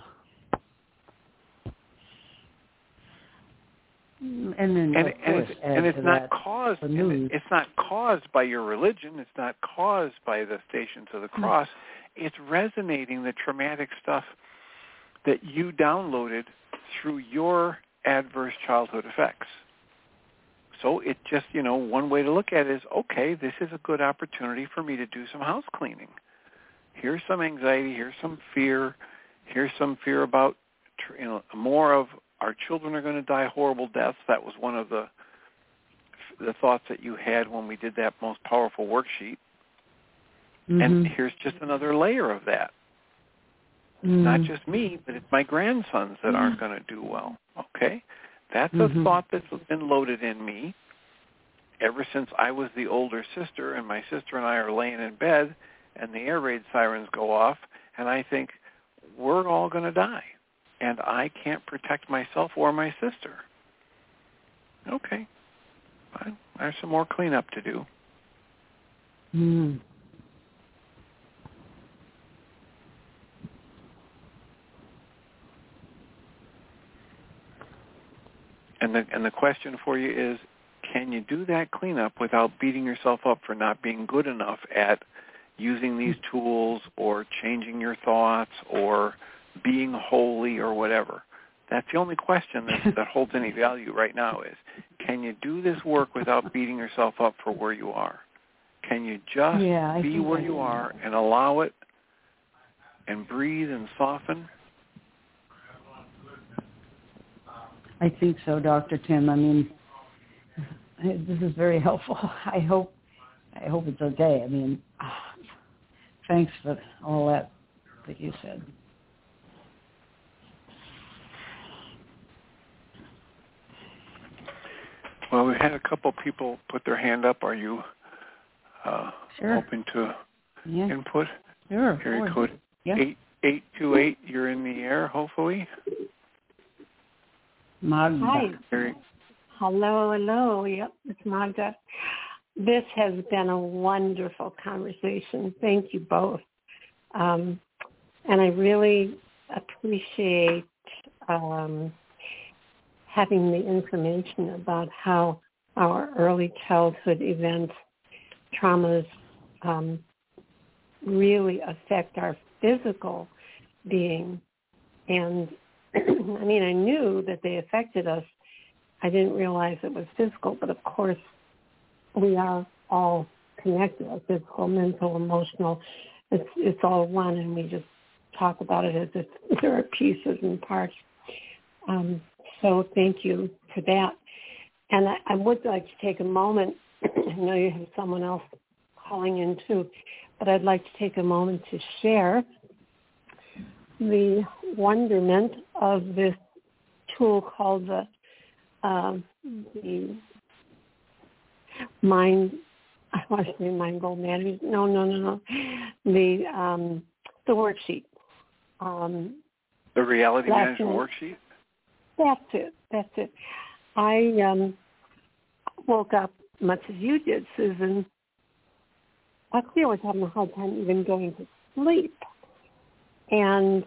And then, and, of and course, it's, and it's not that, caused. And it's not caused by your religion. It's not caused by the Stations of the Cross. Mm. It's resonating the traumatic stuff that you downloaded through your adverse childhood effects. So it just, you know, one way to look at it is, okay, this is a good opportunity for me to do some house cleaning. Here's some anxiety. Here's some fear. Here's some fear about, you know, more of our children are going to die horrible deaths. That was one of the the thoughts that you had when we did that most powerful worksheet. Mm-hmm. And here's just another layer of that. Mm-hmm. Not just me, but it's my grandsons that mm-hmm. aren't going to do well. Okay? That's mm-hmm. a thought that's been loaded in me ever since I was the older sister, and my sister and I are laying in bed, and the air raid sirens go off, and I think, we're all going to die. and I can't protect myself or my sister. Okay, fine. There's some more cleanup to do. Hmm. And the and the question for you is, can you do that cleanup without beating yourself up for not being good enough at using these tools or changing your thoughts or being holy or whatever? That's the only question that, that holds any value right now is, can you do this work without beating yourself up for where you are? Can you just yeah, be where you are and allow it and breathe and soften? I think so, Doctor Tim. I mean, this is very helpful. I hope, I hope it's okay. I mean, thanks for all that that you said. Well, we had a couple people put their hand up. Are you uh, sure. open to yeah. input? Sure. Area code yeah. eight eight two eight. You're in the air, hopefully. Magda. Hi. Hello, hello. Yep, it's Magda. This has been a wonderful conversation. Thank you both. Um, and I really appreciate um, having the information about how our early childhood events, traumas, um, really affect our physical being. And I mean, I knew that they affected us. I didn't realize it was physical, but of course, we are all connected, physical, mental, emotional. It's, it's all one, and we just talk about it as if there are pieces and parts. Um, so thank you for that. And I, I would like to take a moment. I know you have someone else calling in too, but I'd like to take a moment to share the wonderment of this tool called the, um, the Mind, I want to say Mind Goal Management. No, no, no, no. The, um, the worksheet. Um, the Reality Management Worksheet? That's it. That's it. I um, woke up much as you did, Susan. Actually, I was having a hard time even going to sleep. And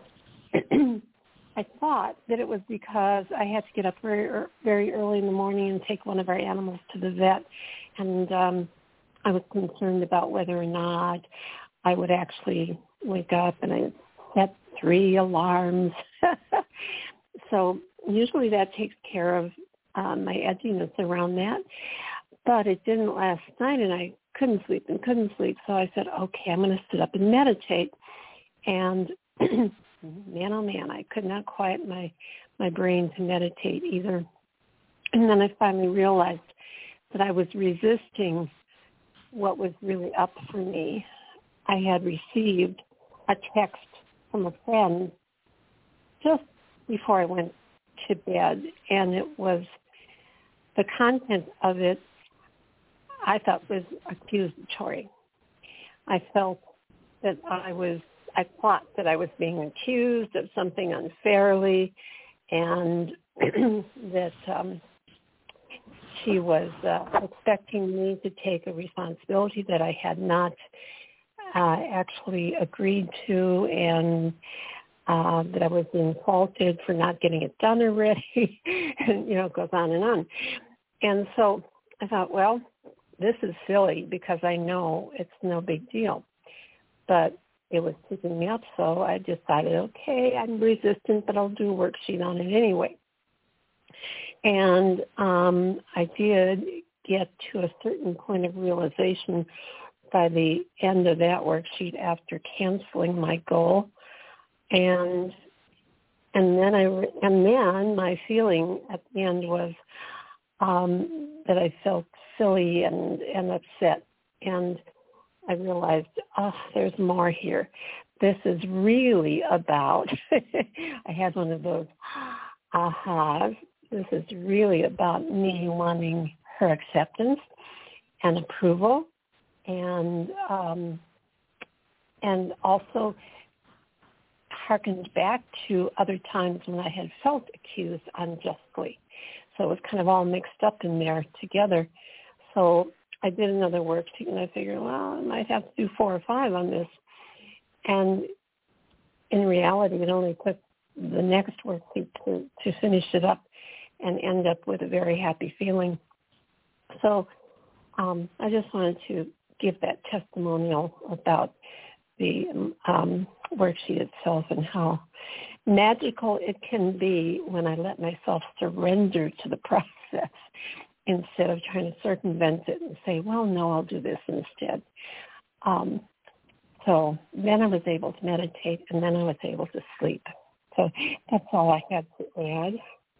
I thought that it was because I had to get up very, very early in the morning and take one of our animals to the vet. And um, I was concerned about whether or not I would actually wake up, and I set three alarms. So usually that takes care of um, my edginess around that. But it didn't last night, and I couldn't sleep and couldn't sleep. So I said, okay, I'm going to sit up and meditate. And man, oh man, I could not quiet my, my brain to meditate either. And then I finally realized that I was resisting what was really up for me. I had received a text from a friend just before I went to bed, and it was, the content of it I thought was accusatory. I felt that I was, I thought that I was being accused of something unfairly, and that um, she was uh, expecting me to take a responsibility that I had not uh, actually agreed to, and uh, that I was being faulted for not getting it done already, and, you know, it goes on and on. And so I thought, well, this is silly because I know it's no big deal. But it was keeping me up, so I decided, okay, I'm resistant, but I'll do a worksheet on it anyway. And um, I did get to a certain point of realization by the end of that worksheet after canceling my goal. And and then I and then my feeling at the end was um, that I felt silly and, and upset. And I realized, oh, there's more here. This is really about, I had one of those ahas. This is really about me wanting her acceptance and approval, and um, and also harkened back to other times when I had felt accused unjustly. So it was kind of all mixed up in there together. So I did another worksheet, and I figured, well, I might have to do four or five on this. And in reality, it only took the next worksheet to, to finish it up and end up with a very happy feeling. So um, I just wanted to give that testimonial about the um, worksheet itself and how magical it can be when I let myself surrender to the process instead of trying to circumvent it and say, well, no, I'll do this instead. Um, so then I was able to meditate, and then I was able to sleep. So that's all I had to add.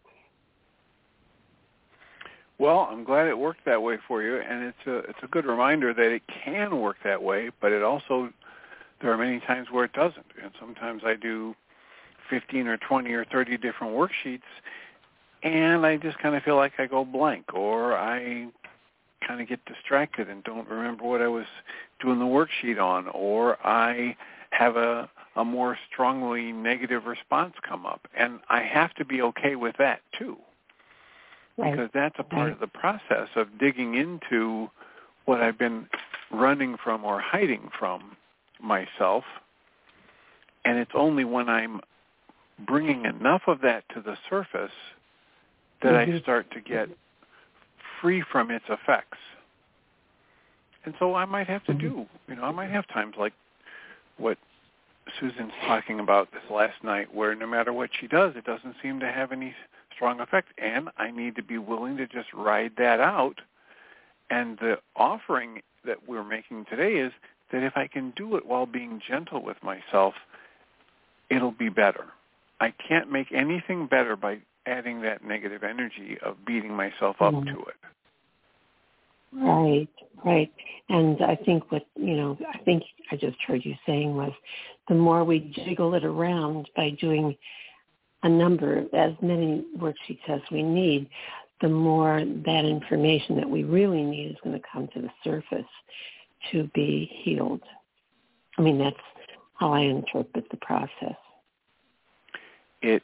Well, I'm glad it worked that way for you, and it's a it's a good reminder that it can work that way, but it also, there are many times where it doesn't. And sometimes I do fifteen or twenty or thirty different worksheets, and I just kind of feel like I go blank, or I kind of get distracted and don't remember what I was doing the worksheet on, or I have a, a more strongly negative response come up. And I have to be okay with that, too. Right. Because that's a part right. of the process of digging into what I've been running from or hiding from myself. And it's only when I'm bringing enough of that to the surface that mm-hmm. I start to get free from its effects. And so I might have to mm-hmm. do, you know, I might have times like what Susan's talking about this last night, where no matter what she does, it doesn't seem to have any strong effect, and I need to be willing to just ride that out. And the offering that we're making today is that if I can do it while being gentle with myself, it'll be better. I can't make anything better by adding that negative energy of beating myself up mm-hmm. to it. Right, right. And I think what, you know, I think I just heard you saying was the more we jiggle it around by doing a number, as many worksheets as we need, the more that information that we really need is going to come to the surface to be healed. I mean, that's how I interpret the process. It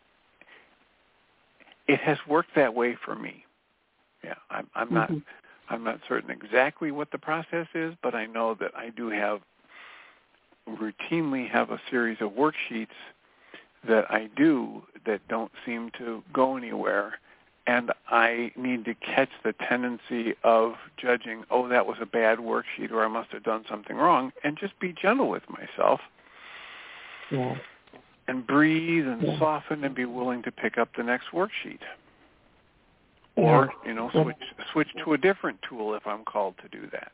it has worked that way for me. Yeah, I'm, I'm not mm-hmm. I'm not certain exactly what the process is, but I know that I do have routinely have a series of worksheets that I do that don't seem to go anywhere, and I need to catch the tendency of judging, oh, that was a bad worksheet, or I must have done something wrong, and just be gentle with myself. Yeah. And breathe and yeah. soften and be willing to pick up the next worksheet. Yeah. Or, you know, switch switch to a different tool if I'm called to do that.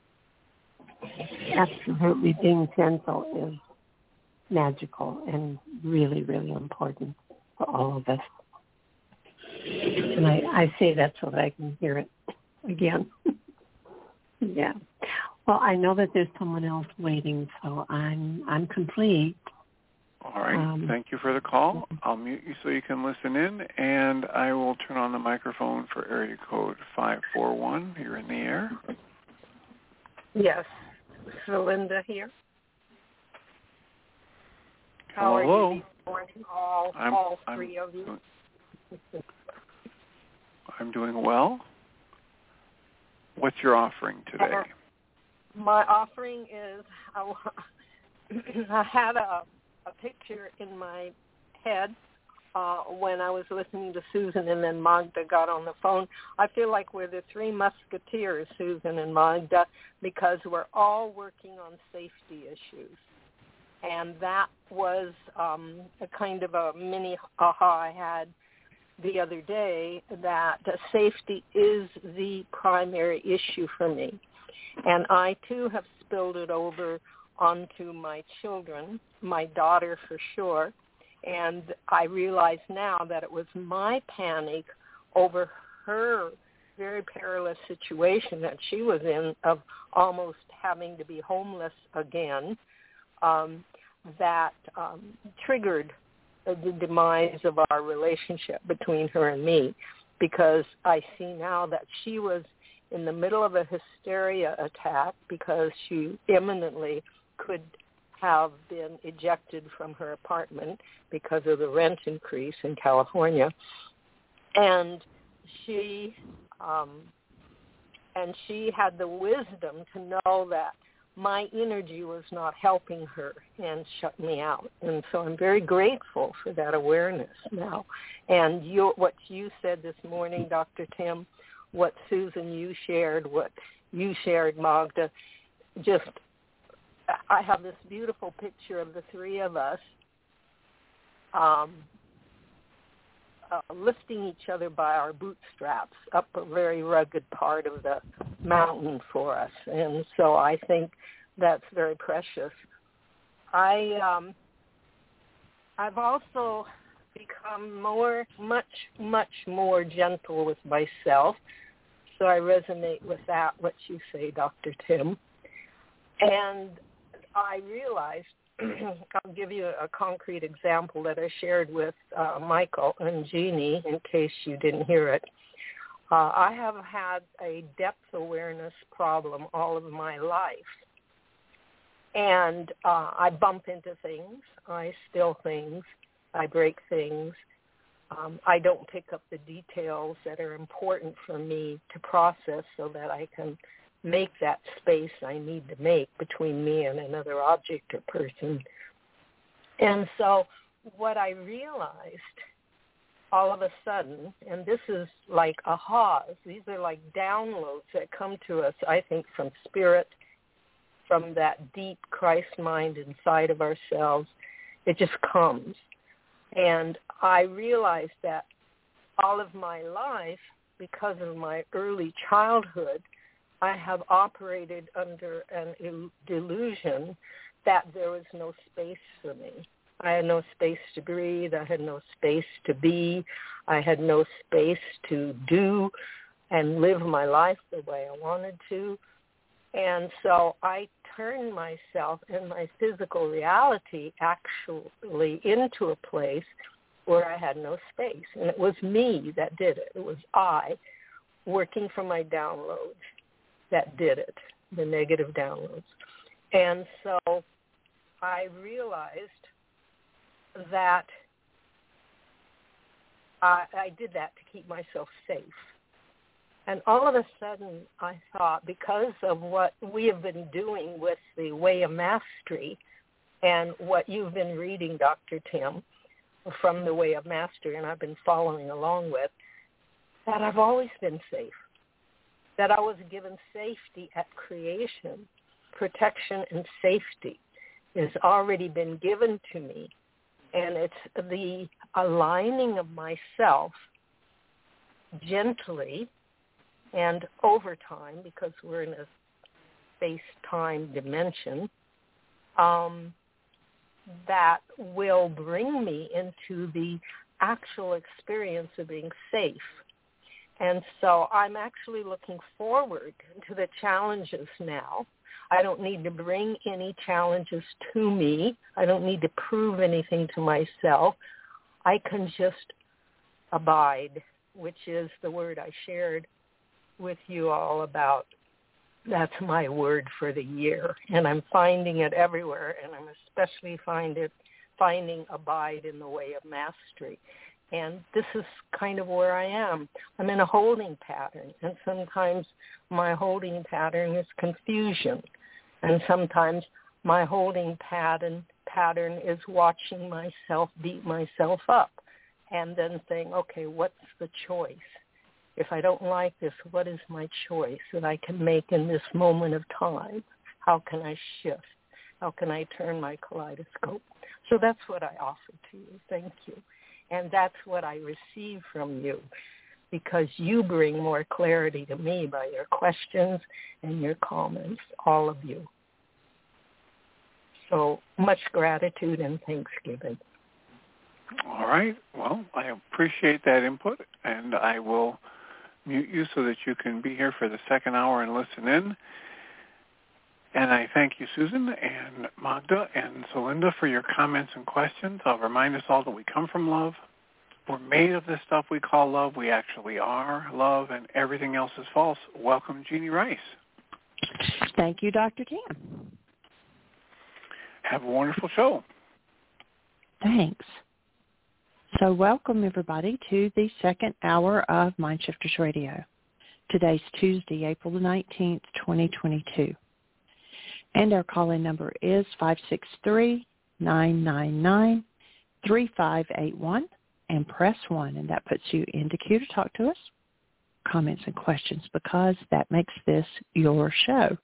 Absolutely. Being gentle is magical and really, really important for all of us. And I, I say that so that I can hear it again. Yeah. Well, I know that there's someone else waiting, so I'm I'm complete. All right. Um, Thank you for the call. I'll mute you so you can listen in, and I will turn on the microphone for area code five four one. You're in the air. Yes. This is Linda here. How hello, are you this morning, all, I'm, all I'm, three of you? I'm doing well. What's your offering today? Uh, my offering is I, I had a, a picture in my head uh, when I was listening to Susan, and then Magda got on the phone. I feel like we're the three musketeers, Susan and Magda, because we're all working on safety issues. And that was um, a kind of a mini aha I had the other day, that safety is the primary issue for me. And I, too, have spilled it over onto my children, my daughter for sure. And I realize now that it was my panic over her very perilous situation that she was in of almost having to be homeless again, um, that um, triggered the demise of our relationship between her and me, because I see now that she was in the middle of a hysteria attack because she imminently could have been ejected from her apartment because of the rent increase in California. And she um, and she had the wisdom to know that my energy was not helping her and shut me out. And so I'm very grateful for that awareness now. And you, what you said this morning, Doctor Tim, what Susan, you shared, what you shared, Magda, just, I have this beautiful picture of the three of us um, uh, lifting each other by our bootstraps up a very rugged part of the mountain for us. And so I think that's very precious. I, um, I've also become more, much, much more gentle with myself. So I resonate with that, what you say, Doctor Tim. And I realized, I'll give you a concrete example that I shared with uh, Michael and Jeannie in case you didn't hear it. Uh, I have had a depth awareness problem all of my life. And uh, I bump into things. I steal things. I break things. Um, I don't pick up the details that are important for me to process so that I can make that space I need to make between me and another object or person. And so what I realized all of a sudden, and this is like ahas, these are like downloads that come to us, I think, from spirit, from that deep Christ mind inside of ourselves. It just comes. And I realized that all of my life, because of my early childhood, I have operated under an delusion that there was no space for me. I had no space to breathe. I had no space to be. I had no space to do and live my life the way I wanted to. And so I turned myself and my physical reality actually into a place where I had no space. And it was me that did it. It was I working from my downloads that did it, the negative downloads. And so I realized that I, I did that to keep myself safe. And all of a sudden I thought, because of what we have been doing with the Way of Mastery and what you've been reading, Doctor Tim, from the Way of Mastery, and I've been following along with, that I've always been safe. That I was given safety at creation, protection and safety has already been given to me. And it's the aligning of myself gently and over time, because we're in a space-time dimension, um, that will bring me into the actual experience of being safe. And so I'm actually looking forward to the challenges now. I don't need to bring any challenges to me. I don't need to prove anything to myself. I can just abide, which is the word I shared with you all about. That's my word for the year. And I'm finding it everywhere, and I'm especially find it, finding abide in the Way of Mastery. And this is kind of where I am. I'm in a holding pattern, and sometimes my holding pattern is confusion. And sometimes my holding pattern pattern is watching myself beat myself up and then saying, okay, what's the choice? If I don't like this, what is my choice that I can make in this moment of time? How can I shift? How can I turn my kaleidoscope? So that's what I offer to you. Thank you. And that's what I receive from you, because you bring more clarity to me by your questions and your comments, all of you. So much gratitude and thanksgiving. All right. Well, I appreciate that input, and I will mute you so that you can be here for the second hour and listen in. And I thank you, Susan and Magda and Celinda, for your comments and questions. I'll remind us all that we come from love. We're made of this stuff we call love. We actually are love, and everything else is false. Welcome, Jeannie Rice. Thank you, Doctor Tim. have a wonderful show. Thanks. So welcome, everybody, to the second hour of Mindshifters Radio. Today's Tuesday, April the nineteenth, twenty twenty-two. And our call-in number is five six three, nine nine nine, three five eight one, and press one, and that puts you into queue to talk to us, comments and questions, because that makes this your show.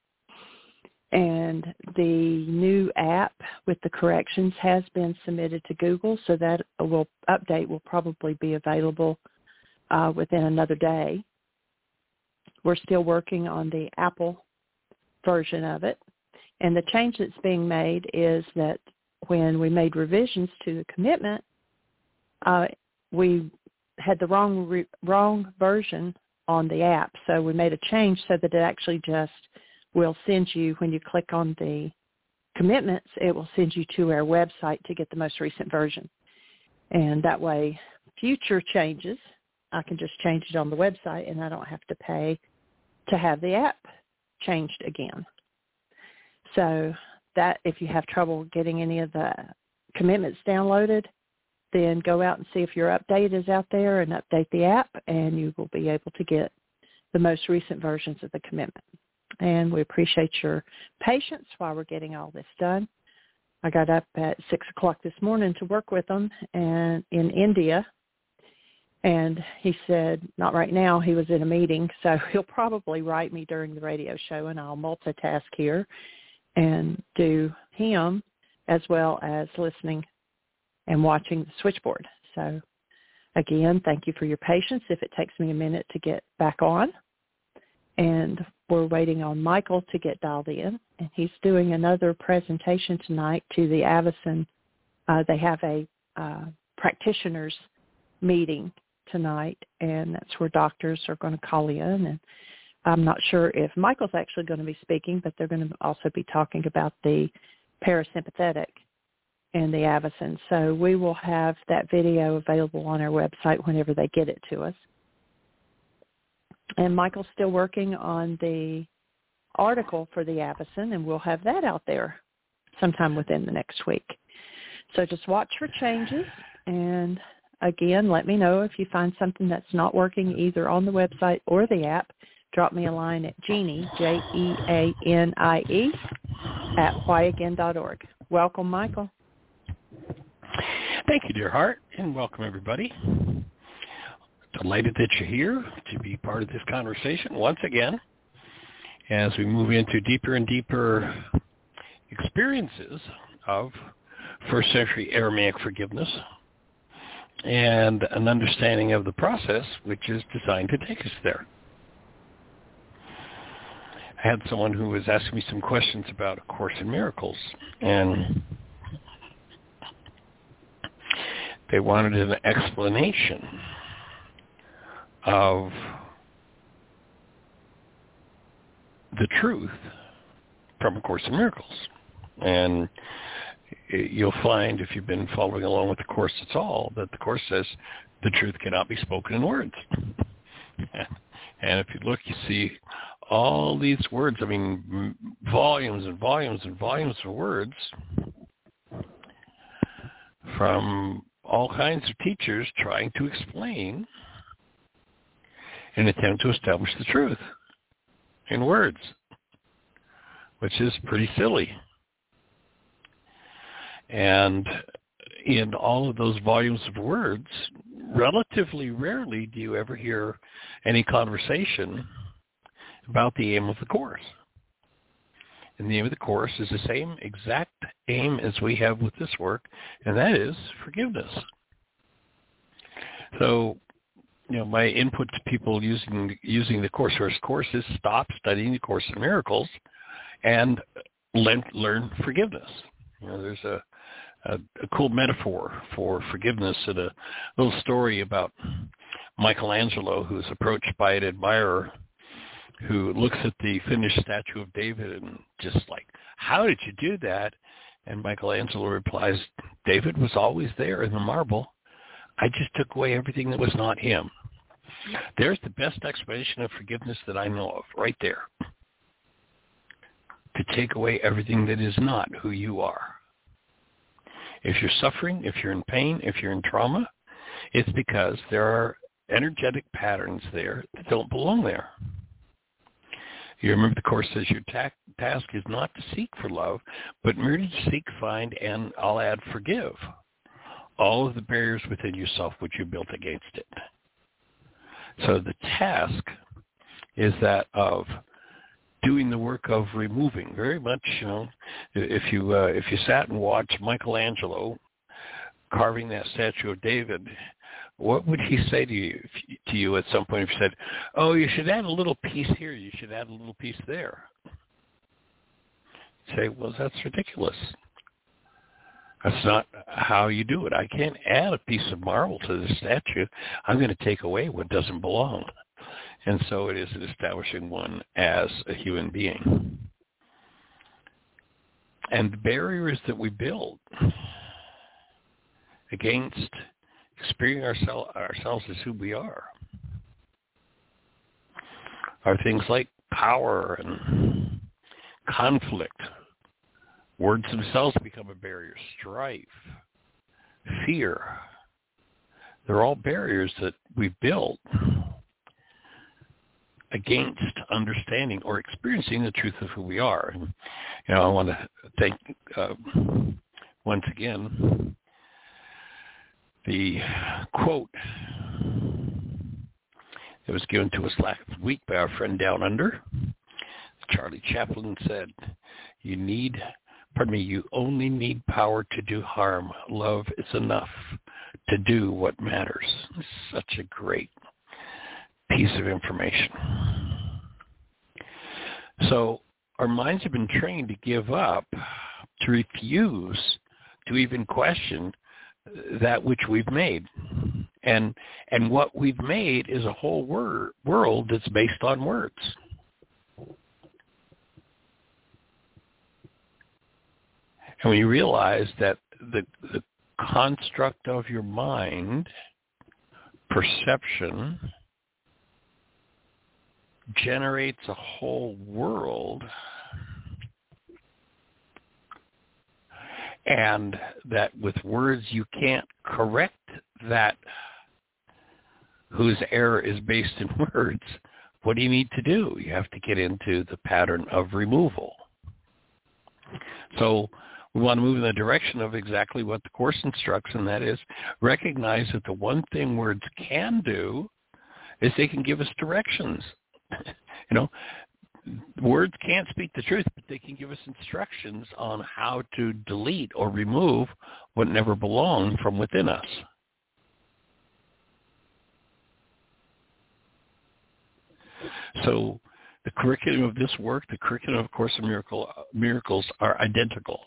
And the new app with the corrections has been submitted to Google, so that will update will probably be available uh, within another day. We're still working on the Apple version of it. And the change that's being made is that when we made revisions to the commitment, uh, we had the wrong re- wrong version on the app. So we made a change so that it actually just will send you, when you click on the commitments, it will send you to our website to get the most recent version. And that way, future changes, I can just change it on the website, and I don't have to pay to have the app changed again. So that, if you have trouble getting any of the commitments downloaded, then go out and see if your update is out there and update the app, and you will be able to get the most recent versions of the commitment. And we appreciate your patience while we're getting all this done. I got up at six o'clock this morning to work with them and in India, and he said, not right now, he was in a meeting, so he'll probably write me during the radio show, and I'll multitask here and do him as well as listening and watching the switchboard. So, again, thank you for your patience if it takes me a minute to get back on. And we're waiting on Michael to get dialed in, and he's doing another presentation tonight to the Avacen. Uh, they have a uh, practitioners meeting tonight, and that's where doctors are going to call in. And I'm not sure if Michael's actually going to be speaking, but they're going to also be talking about the parasympathetic and the Avacen. So we will have that video available on our website whenever they get it to us. And Michael's still working on the article for the Avacen, and we'll have that out there sometime within the next week. So just watch for changes, and again, let me know if you find something that's not working either on the website or the app. Drop me a line at Jeanie, J E A N I E, at why again dot org. Welcome, Michael. Thank you, dear heart, and welcome, everybody. Delighted that you're here to be part of this conversation once again as we move into deeper and deeper experiences of first century Aramaic forgiveness and an understanding of the process which is designed to take us there. I had someone who was asking me some questions about A Course in Miracles, and they wanted an explanation of the truth from A Course in Miracles. And you'll find, if you've been following along with the Course at all, that the Course says the truth cannot be spoken in words. And if you look, you see all these words, I mean, volumes and volumes and volumes of words from all kinds of teachers trying to explain an attempt to establish the truth in words, which is pretty silly. And in all of those volumes of words, relatively rarely do you ever hear any conversation about the aim of the Course. And the aim of the Course is the same exact aim as we have with this work, and that is forgiveness. So, you know, my input to people using using the Course Source course is stop studying the Course in Miracles and learn, learn forgiveness. You know, there's a, a, a cool metaphor for forgiveness and a little story about Michelangelo, who's approached by an admirer who looks at the finished statue of David and just like, how did you do that? And Michelangelo replies, David was always there in the marble. I just took away everything that was not him. There's the best explanation of forgiveness that I know of, right there. To take away everything that is not who you are. If you're suffering, if you're in pain, if you're in trauma, it's because there are energetic patterns there that don't belong there. You remember the Course says your ta- task is not to seek for love, but merely to seek, find, and I'll add forgive all of the barriers within yourself which you built against it. So the task is that of doing the work of removing. Very much, you know, if you uh, if you sat and watched Michelangelo carving that statue of David, what would he say to you to you at some point if you said, "Oh, you should add a little piece here, you should add a little piece there"? You'd say, "Well, that's ridiculous. That's not how you do it. I can't add a piece of marble to the statue. I'm going to take away what doesn't belong." And so it is establishing one as a human being. And the barriers that we build against experiencing ourselves, ourselves as who we are are things like power and conflict. Words themselves become a barrier. Strife, fear. They're all barriers that we built against understanding or experiencing the truth of who we are. And, you know, I want to thank uh, once again the quote that was given to us last week by our friend Down Under. Charlie Chaplin said, "You need, pardon me, you only need power to do harm. Love is enough to do what matters." It's such a great piece of information. So our minds have been trained to give up, to refuse to even question that which we've made. And and what we've made is a whole wor- world that's based on words. And when you realize that the, the construct of your mind, perception, generates a whole world, and that with words you can't correct that whose error is based in words, what do you need to do? You have to get into the pattern of removal. So we want to move in the direction of exactly what the Course instructs, and that is recognize that the one thing words can do is they can give us directions. You know, words can't speak the truth, but they can give us instructions on how to delete or remove what never belonged from within us. So the curriculum of this work, the curriculum of Course in Miracle, Miracles are identical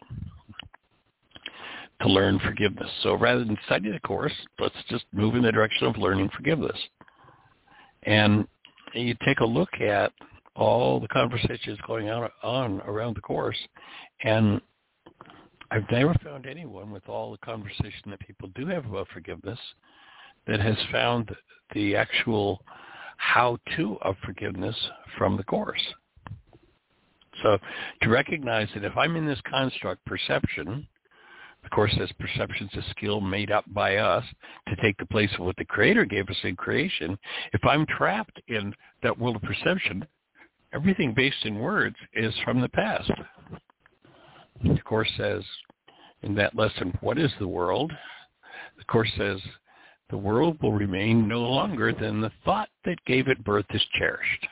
to learn forgiveness. So rather than study the Course, let's just move in the direction of learning forgiveness. And you take a look at all the conversations going on, on around the Course, and I've never found anyone with all the conversation that people do have about forgiveness that has found the actual how-to of forgiveness from the Course. So to recognize that if I'm in this construct, perception, the Course says perception is a skill made up by us to take the place of what the Creator gave us in creation. If I'm trapped in that world of perception, everything based in words is from the past. The Course says in that lesson, what is the world? The Course says the world will remain no longer than the thought that gave it birth is cherished.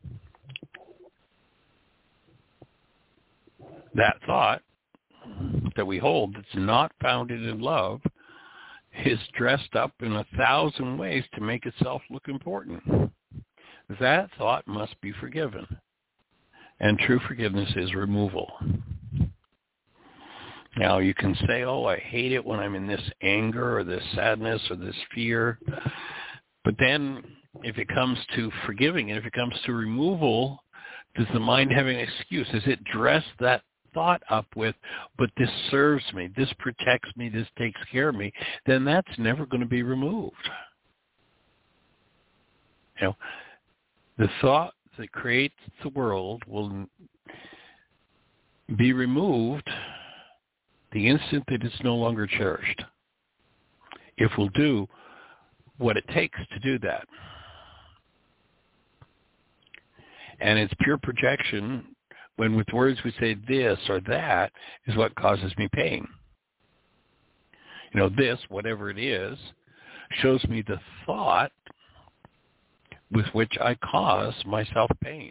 That thought that we hold that's not founded in love is dressed up in a thousand ways to make itself look important. That thought must be forgiven. And true forgiveness is removal. Now, you can say, oh, I hate it when I'm in this anger or this sadness or this fear. But then if it comes to forgiving and if it comes to removal, does the mind have an excuse? Does it dress that thought up with, but this serves me, this protects me, this takes care of me? Then that's never going to be removed. You know, the thought that creates the world will be removed. the instant that it's no longer cherished, if we'll do what it takes to do that. And it's pure projection when with words we say this or that is what causes me pain. You know, this, whatever it is, shows me the thought with which I cause myself pain.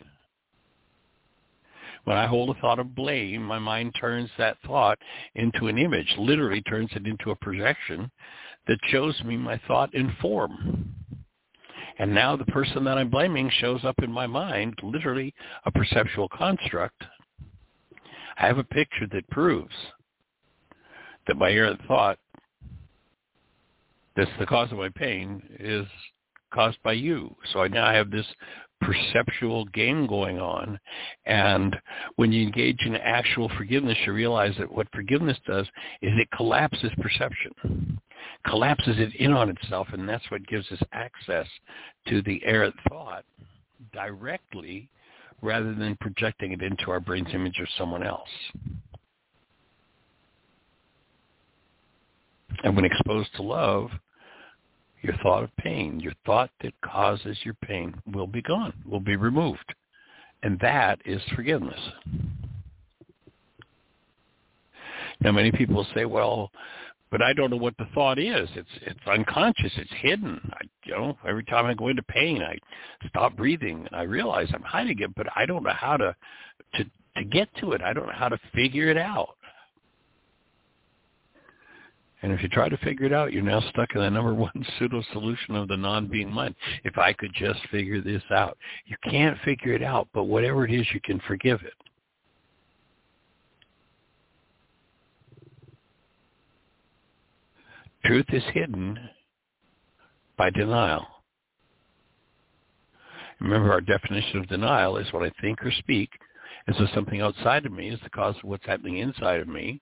When I hold a thought of blame, my mind turns that thought into an image, literally turns it into a projection that shows me my thought in form. And now the person that I'm blaming shows up in my mind, literally a perceptual construct. I have a picture that proves that my errant thought that's the cause of my pain is caused by you. So I now have this perceptual game going on. And when you engage in actual forgiveness, you realize that what forgiveness does is it collapses perception, collapses it in on itself, and that's what gives us access to the errant thought directly rather than projecting it into our brain's image of someone else. And when exposed to love, your thought of pain, your thought that causes your pain will be gone, will be removed. And that is forgiveness. Now, many people say, well, but I don't know what the thought is. It's it's unconscious. It's hidden. I, you know, every time I go into pain, I stop breathing, and I realize I'm hiding it, but I don't know how to, to, to get to it. I don't know how to figure it out. And if you try to figure it out, you're now stuck in the number one pseudo-solution of the non-being mind. If I could just figure this out. You can't figure it out, but whatever it is, you can forgive it. Truth is hidden by denial. Remember, our definition of denial is what I think or speak as though something outside of me is the cause of what's happening inside of me.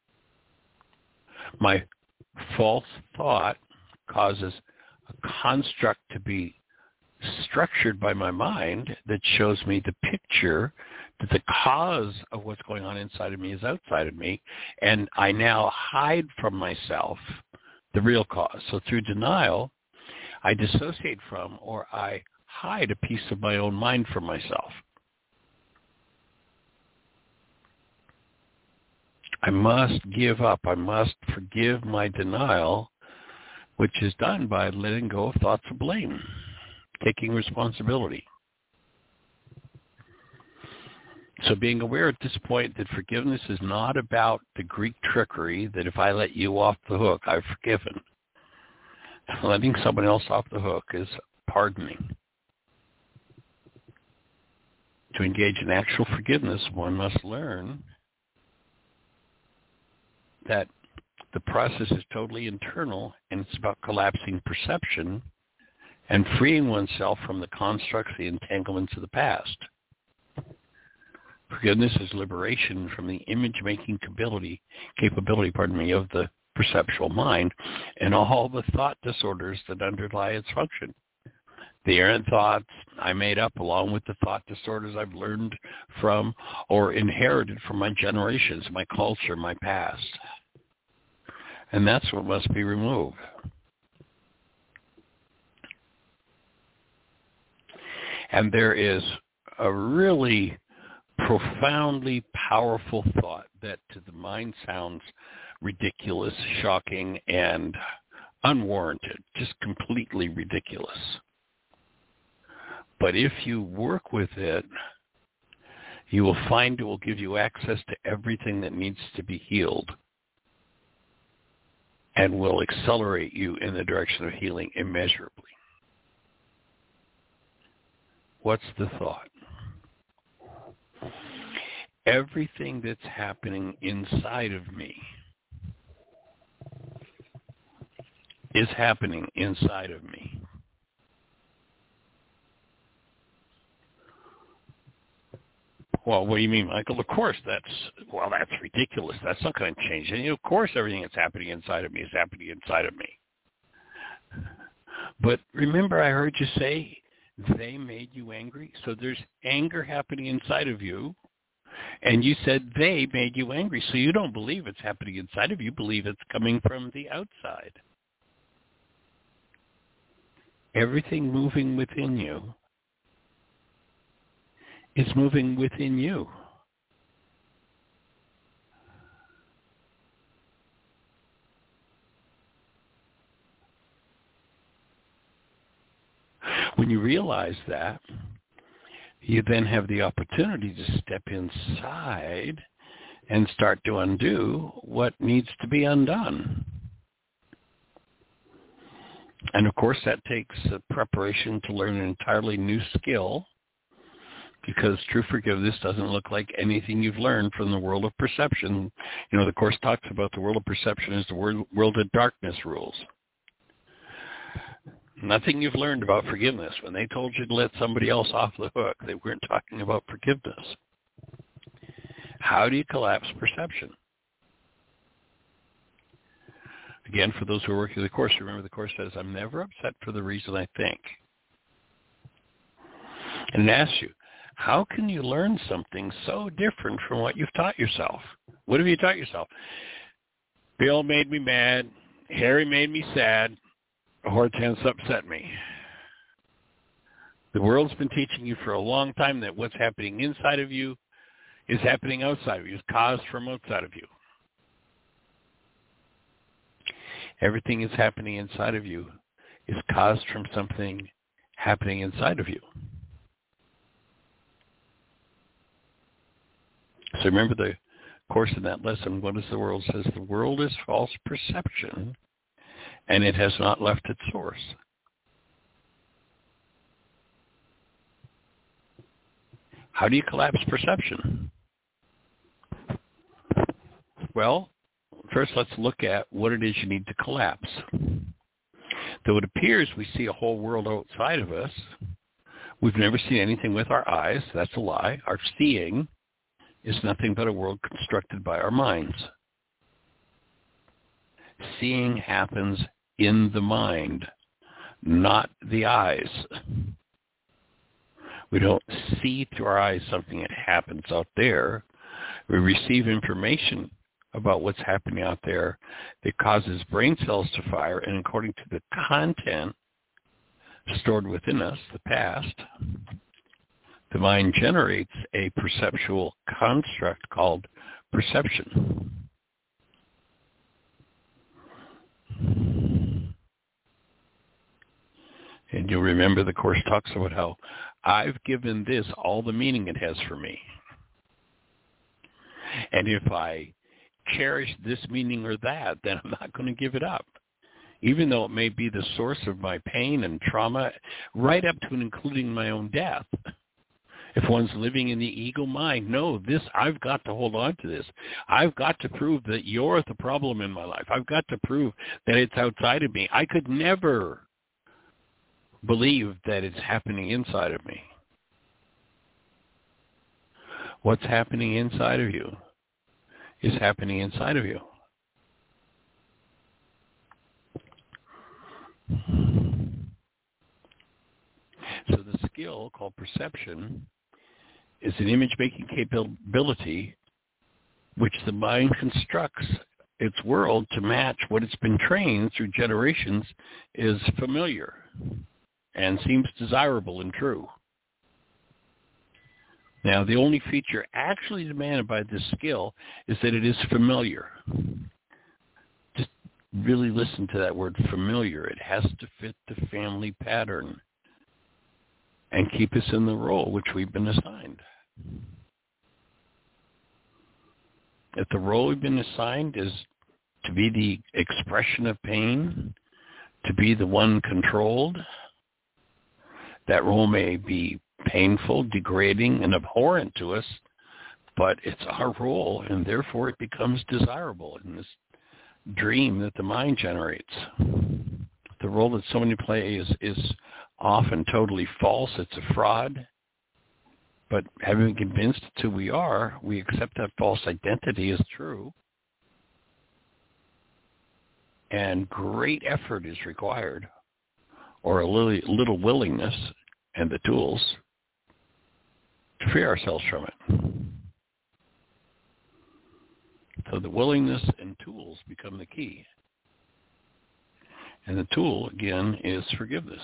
My false thought causes a construct to be structured by my mind that shows me the picture that the cause of what's going on inside of me is outside of me, and I now hide from myself the real cause. So through denial, I dissociate from or I hide a piece of my own mind from myself. I must give up. I must forgive my denial, which is done by letting go of thoughts of blame, taking responsibility. So being aware at this point that forgiveness is not about the Greek trickery that if I let you off the hook, I've forgiven. Letting someone else off the hook is pardoning. To engage in actual forgiveness, one must learn that the process is totally internal, and it's about collapsing perception and freeing oneself from the constructs, the entanglements of the past. Forgiveness is liberation from the image-making capability, capability, pardon me, of the perceptual mind and all the thought disorders that underlie its function. The errant thoughts I made up along with the thought disorders I've learned from or inherited from my generations, my culture, my past. And that's what must be removed. And there is a really profoundly powerful thought that to the mind sounds ridiculous, shocking, and unwarranted, just completely ridiculous. But if you work with it, you will find it will give you access to everything that needs to be healed and will accelerate you in the direction of healing immeasurably. What's the thought? Everything that's happening inside of me is happening inside of me. Well, what do you mean, Michael? Of course, that's, well, that's ridiculous. That's not going to change anything. Of course, everything that's happening inside of me is happening inside of me. But remember, I heard you say they made you angry. So there's anger happening inside of you. And you said they made you angry, so you don't believe it's happening inside of you. You believe it's coming from the outside. Everything moving within you is moving within you. When you realize that, you then have the opportunity to step inside and start to undo what needs to be undone. And of course, that takes a preparation to learn an entirely new skill, because true forgiveness doesn't look like anything you've learned from the world of perception. You know, the Course talks about the world of perception as the world of darkness rules. Nothing you've learned about forgiveness. When they told you to let somebody else off the hook, they weren't talking about forgiveness. How do you collapse perception? Again, for those who are working the Course, remember the Course says, I'm never upset for the reason I think. And it asks you, how can you learn something so different from what you've taught yourself? What have you taught yourself? Bill made me mad. Harry made me sad. Hortense upset me. The world's been teaching you for a long time that what's happening inside of you is happening outside of you, is caused from outside of you. Everything is happening inside of you is caused from something happening inside of you. So remember the Course in that lesson, what does the world says? The world is false perception, and it has not left its source. How do you collapse perception? Well, first let's look at what it is you need to collapse. Though it appears we see a whole world outside of us, we've never seen anything with our eyes. That's a lie. Our seeing is nothing but a world constructed by our minds. Seeing happens in the mind, not the eyes. We don't see through our eyes something that happens out there. We receive information about what's happening out there that causes brain cells to fire, and according to the content stored within us, the past, the mind generates a perceptual construct called perception. And you'll remember the Course talks about how I've given this all the meaning it has for me. And if I cherish this meaning or that, then I'm not going to give it up. Even though it may be the source of my pain and trauma, right up to and including my own death. If one's living in the ego mind, no, this, I've got to hold on to this. I've got to prove that you're the problem in my life. I've got to prove that it's outside of me. I could never believe that it's happening inside of me. What's happening inside of you is happening inside of you. So the skill called perception is an image-making capability which the mind constructs its world to match what it's been trained through generations is familiar and seems desirable and true. Now, the only feature actually demanded by this skill is that it is familiar. Just really listen to that word, familiar. It has to fit the family pattern and keep us in the role which we've been assigned. If the role we've been assigned is to be the expression of pain, to be the one controlled, that role may be painful, degrading, and abhorrent to us, but it's our role, and therefore it becomes desirable in this dream that the mind generates. The role that so many play is, is often totally false. It's a fraud. But having been convinced it's who we are, we accept that false identity as true. And great effort is required, or a little, little willingness and the tools to free ourselves from it. So the willingness and tools become the key. And the tool, again, is forgiveness.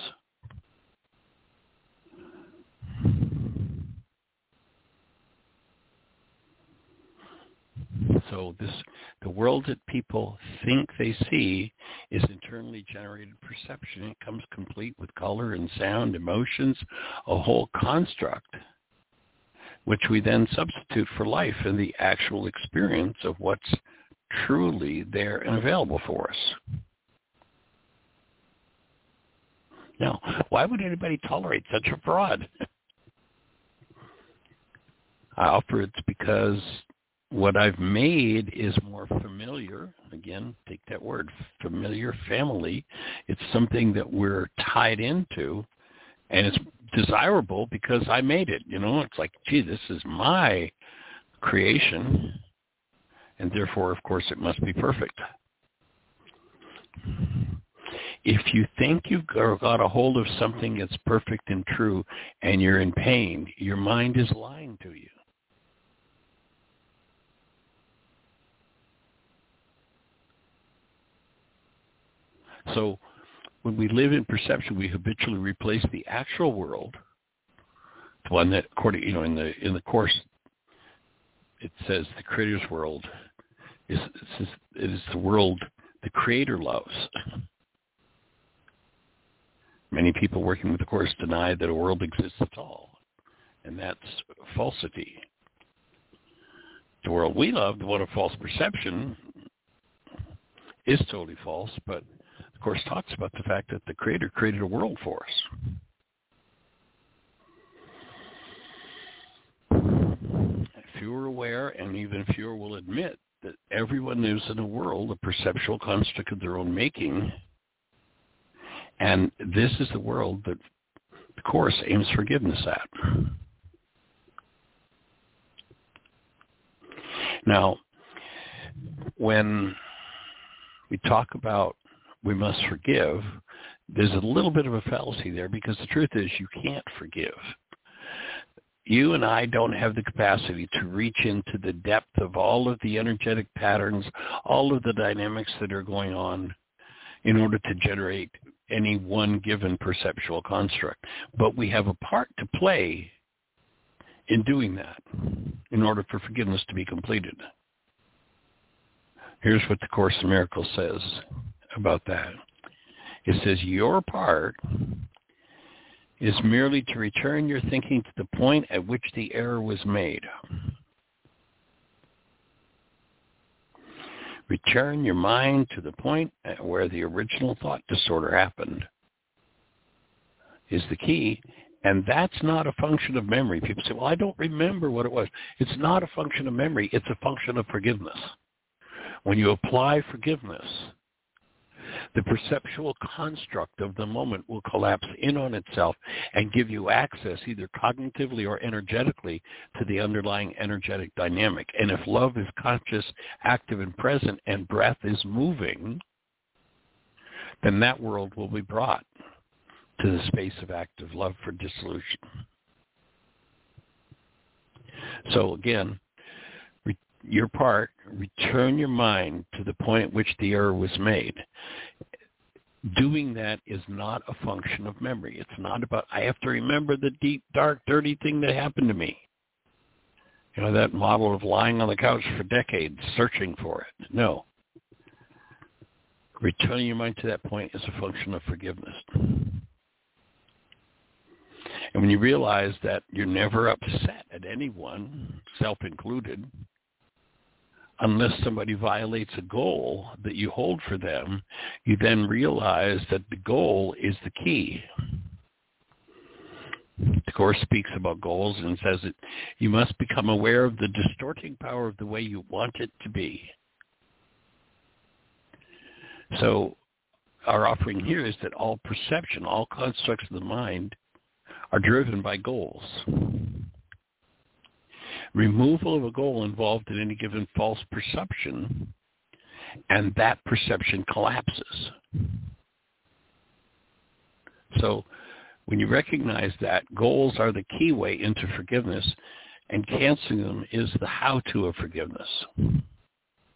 So this, the world that people think they see is internally generated perception. It comes complete with color and sound, emotions, a whole construct, which we then substitute for life and the actual experience of what's truly there and available for us. Now, why would anybody tolerate such a fraud? I offer it's because what I've made is more familiar. Again, take that word, familiar, family. It's something that we're tied into, and it's desirable because I made it. You know, it's like, gee, this is my creation, and therefore, of course, it must be perfect. If you think you've got a hold of something that's perfect and true and you're in pain, your mind is lying to you. So when we live in perception, we habitually replace the actual world, the one that, according, you know, in the in the Course, it says the Creator's world is it is the world the Creator loves. Many people working with the Course deny that a world exists at all, and that's falsity. The world we love, the one of false perception, is totally false, but the Course talks about the fact that the Creator created a world for us. Fewer aware, and even fewer will admit that everyone lives in a world, a perceptual construct of their own making, and this is the world that the Course aims forgiveness at. Now, when we talk about we must forgive, there's a little bit of a fallacy there, because the truth is you can't forgive. You and I don't have the capacity to reach into the depth of all of the energetic patterns, all of the dynamics that are going on in order to generate any one given perceptual construct. But we have a part to play in doing that in order for forgiveness to be completed. Here's what the Course in Miracles says about that. It says, your part is merely to return your thinking to the point at which the error was made. Return your mind to the point at where the original thought disorder happened is the key, and that's not a function of memory. People say, well, I don't remember what it was. It's not a function of memory. It's a function of forgiveness. When you apply forgiveness, the perceptual construct of the moment will collapse in on itself and give you access either cognitively or energetically to the underlying energetic dynamic. And if love is conscious, active, and present, and breath is moving, then that world will be brought to the space of active love for dissolution. So again, re- your part, return your mind to the point at which the error was made. Doing that is not a function of memory. It's not about, I have to remember the deep, dark, dirty thing that happened to me. You know, that model of lying on the couch for decades, searching for it. No. Returning your mind to that point is a function of forgiveness. And when you realize that you're never upset at anyone, self included, unless somebody violates a goal that you hold for them, you then realize that the goal is the key. The Course speaks about goals and says that you must become aware of the distorting power of the way you want it to be. So our offering here is that all perception, all constructs of the mind are driven by goals. Removal of a goal involved in any given false perception, and that perception collapses. So when you recognize that, goals are the key way into forgiveness, and canceling them is the how-to of forgiveness.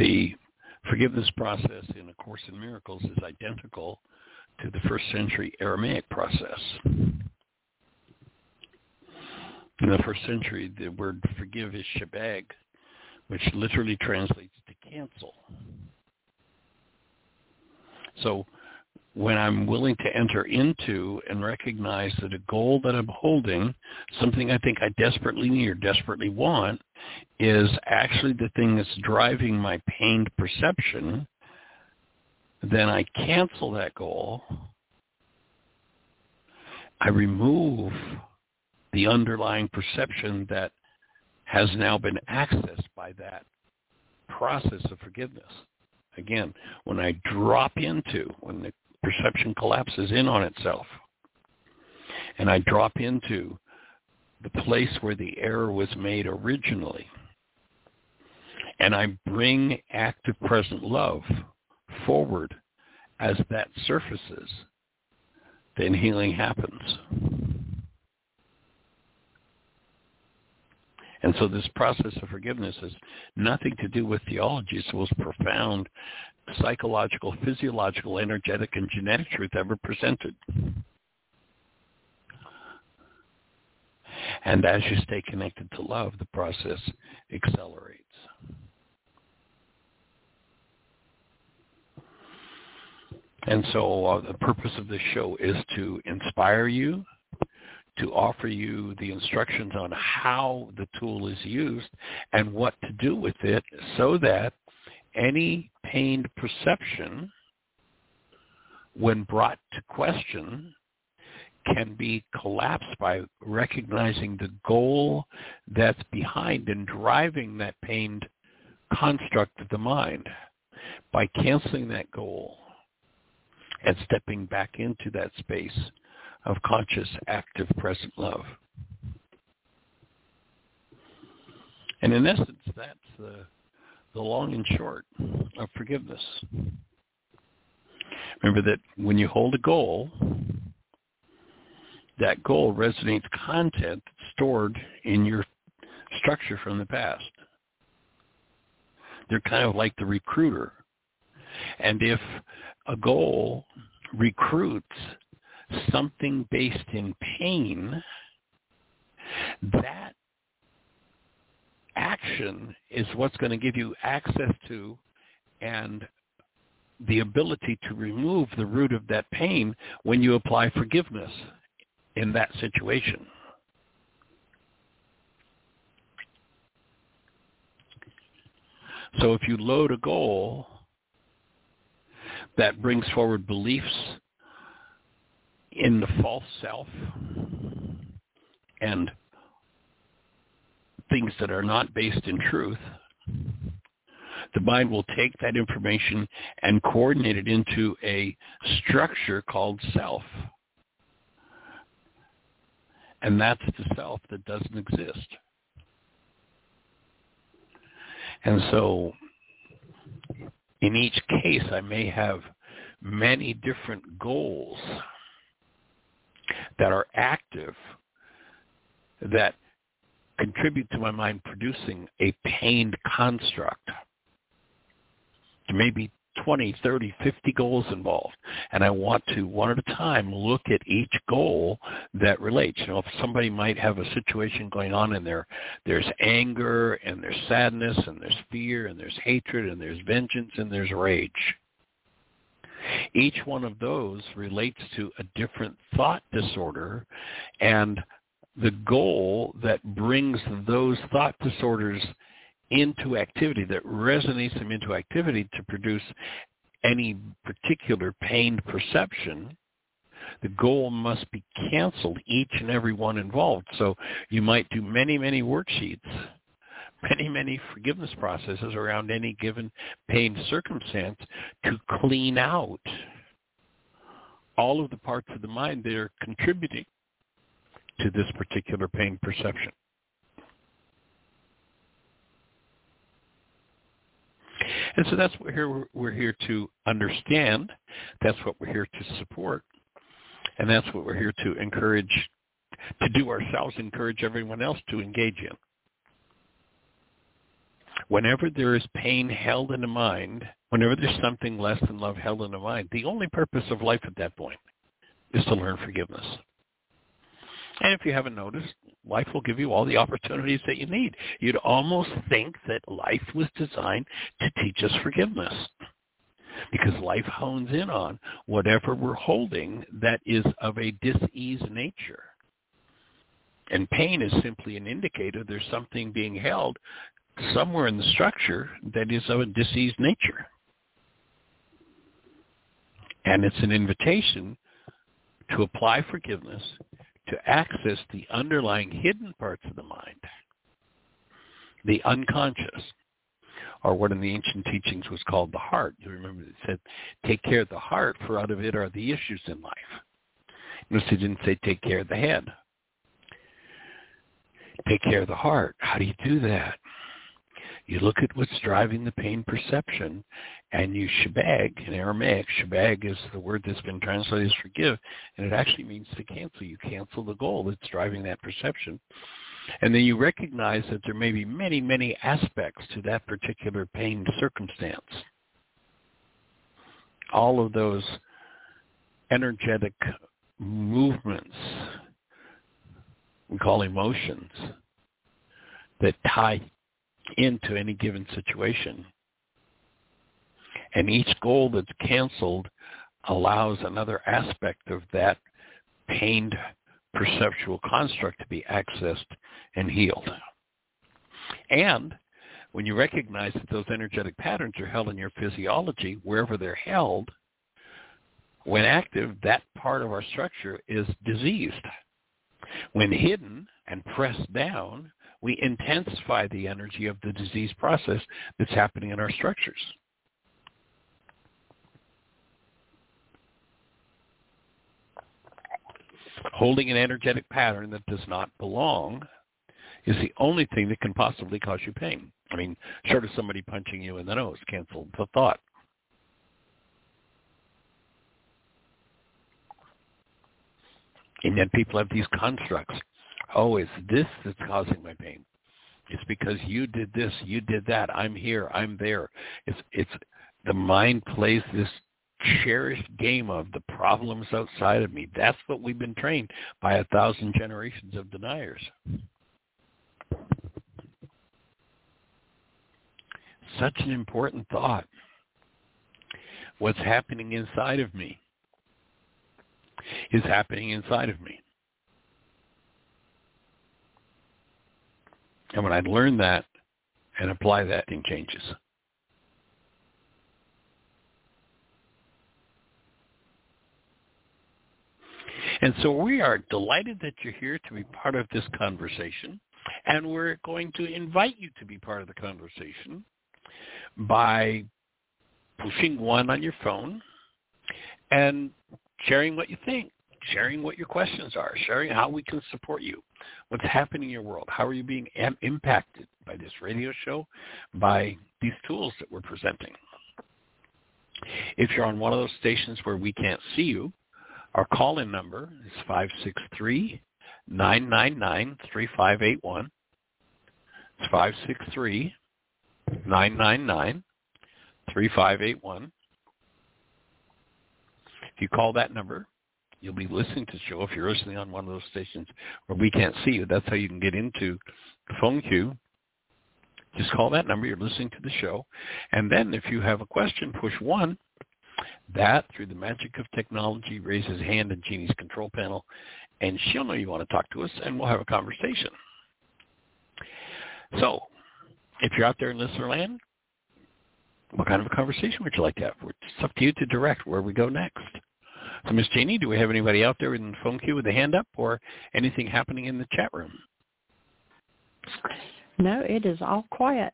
The forgiveness process in A Course in Miracles is identical to the first century Aramaic process. In the first century, the word forgive is shabag, which literally translates to cancel. So when I'm willing to enter into and recognize that a goal that I'm holding, something I think I desperately need or desperately want, is actually the thing that's driving my pained perception, then I cancel that goal. I remove the underlying perception that has now been accessed by that process of forgiveness. Again, when I drop into, when the perception collapses in on itself, and I drop into the place where the error was made originally, and I bring active present love forward as that surfaces, then healing happens. And so this process of forgiveness has nothing to do with theology. It's the most profound psychological, physiological, energetic, and genetic truth ever presented. And as you stay connected to love, the process accelerates. And so uh, the purpose of this show is to inspire you, to offer you the instructions on how the tool is used and what to do with it, so that any pained perception, when brought to question, can be collapsed by recognizing the goal that's behind and driving that pained construct of the mind. By canceling that goal and stepping back into that space of conscious, active, present love. And in essence, that's the, the long and short of forgiveness. Remember that when you hold a goal, that goal resonates content stored in your structure from the past. They're kind of like the recruiter. And if a goal recruits something based in pain, that action is what's going to give you access to and the ability to remove the root of that pain when you apply forgiveness in that situation. So if you load a goal that brings forward beliefs in the false self and things that are not based in truth, the mind will take that information and coordinate it into a structure called self. And that's the self that doesn't exist. And so in each case, I may have many different goals that are active that contribute to my mind producing a pained construct. There may be twenty, thirty, fifty goals involved, and I want to, one at a time, look at each goal that relates. You know, if somebody might have a situation going on and there, there's anger, and there's sadness, and there's fear, and there's hatred, and there's vengeance, and there's rage. Each one of those relates to a different thought disorder, and the goal that brings those thought disorders into activity, that resonates them into activity to produce any particular pained perception, the goal must be canceled, each and every one involved. So you might do many, many worksheets, many, many forgiveness processes around any given pained circumstance to clean out all of the parts of the mind that are contributing to this particular pain perception. And so that's what we're here, we're here to understand. That's what we're here to support. And that's what we're here to encourage, to do ourselves, encourage everyone else to engage in. whenever there is pain held in the mind, whenever there's something less than love held in the mind, the only purpose of life at that point is to learn forgiveness. And if you haven't noticed, life will give you all the opportunities that you need. You'd almost think that life was designed to teach us forgiveness, because life hones in on whatever we're holding that is of a dis-ease nature. And pain is simply an indicator there's something being held somewhere in the structure that is of a diseased nature. And it's an invitation to apply forgiveness to access the underlying hidden parts of the mind, the unconscious, or what in the ancient teachings was called the heart. You remember it said, take care of the heart, for out of it are the issues in life. Notice it didn't say take care of the head. Take care of the heart. How do you do that? You look at what's driving the pain perception, and you shebag. In Aramaic, shebag is the word that's been translated as forgive, and it actually means to cancel. You cancel the goal that's driving that perception. And then you recognize that there may be many, many aspects to that particular pain circumstance. All of those energetic movements we call emotions that tie into any given situation. And each goal that's canceled allows another aspect of that pained perceptual construct to be accessed and healed. And when you recognize that those energetic patterns are held in your physiology, wherever they're held, when active, that part of our structure is diseased. When hidden and pressed down, we intensify the energy of the disease process that's happening in our structures. Holding an energetic pattern that does not belong is the only thing that can possibly cause you pain. I mean, short of somebody punching you in the nose, cancel the thought. And yet people have these constructs. Oh, it's this that's causing my pain. It's because you did this, you did that. I'm here, I'm there. It's it's the mind plays this cherished game of the problems outside of me. That's what we've been trained by a thousand generations of deniers. Such an important thought. What's happening inside of me is happening inside of me. And when I learn that and apply that, thing changes. And so we are delighted that you're here to be part of this conversation, and we're going to invite you to be part of the conversation by pushing one on your phone and sharing what you think, sharing what your questions are, sharing how we can support you, what's happening in your world, how are you being am- impacted by this radio show, by these tools that we're presenting. If you're on one of those stations where we can't see you, our call-in number is five six three, nine nine nine, three five eight one. It's five six three, nine nine nine, three five eight one. If you call that number, you'll be listening to the show. If you're listening on one of those stations where we can't see you, that's how you can get into the phone queue. Just call that number. You're listening to the show. And then if you have a question, push one. That, through the magic of technology, raises hand in Jeannie's control panel, and she'll know you want to talk to us, and we'll have a conversation. So, if you're out there in listener land, what kind of a conversation would you like to have? It's up to you to direct where we go next. So, Miss Jeannie, do we have anybody out there in the phone queue with a hand up, or anything happening in the chat room? No, it is all quiet.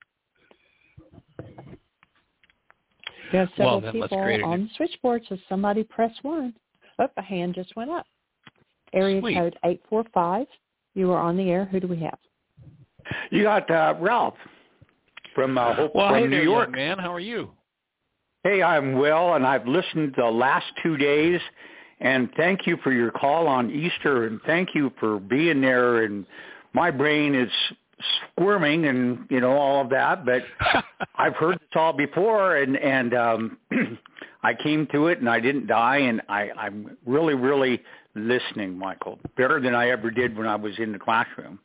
We have several well, people on the switchboard, so somebody press one. Oh, a hand just went up. Area Sweet. Code eight four five. You are on the air. Who do we have? You got uh, Ralph from uh, Hope well, from hey New there, York. Young man, how are you? Hey, I'm well, and I've listened the last two days, and thank you for your call on Easter, and thank you for being there. And my brain is squirming and, you know, all of that, but I've heard this all before, and, and um, I came to it, and I didn't die, and I, I'm really, really listening, Michael, better than I ever did when I was in the classroom.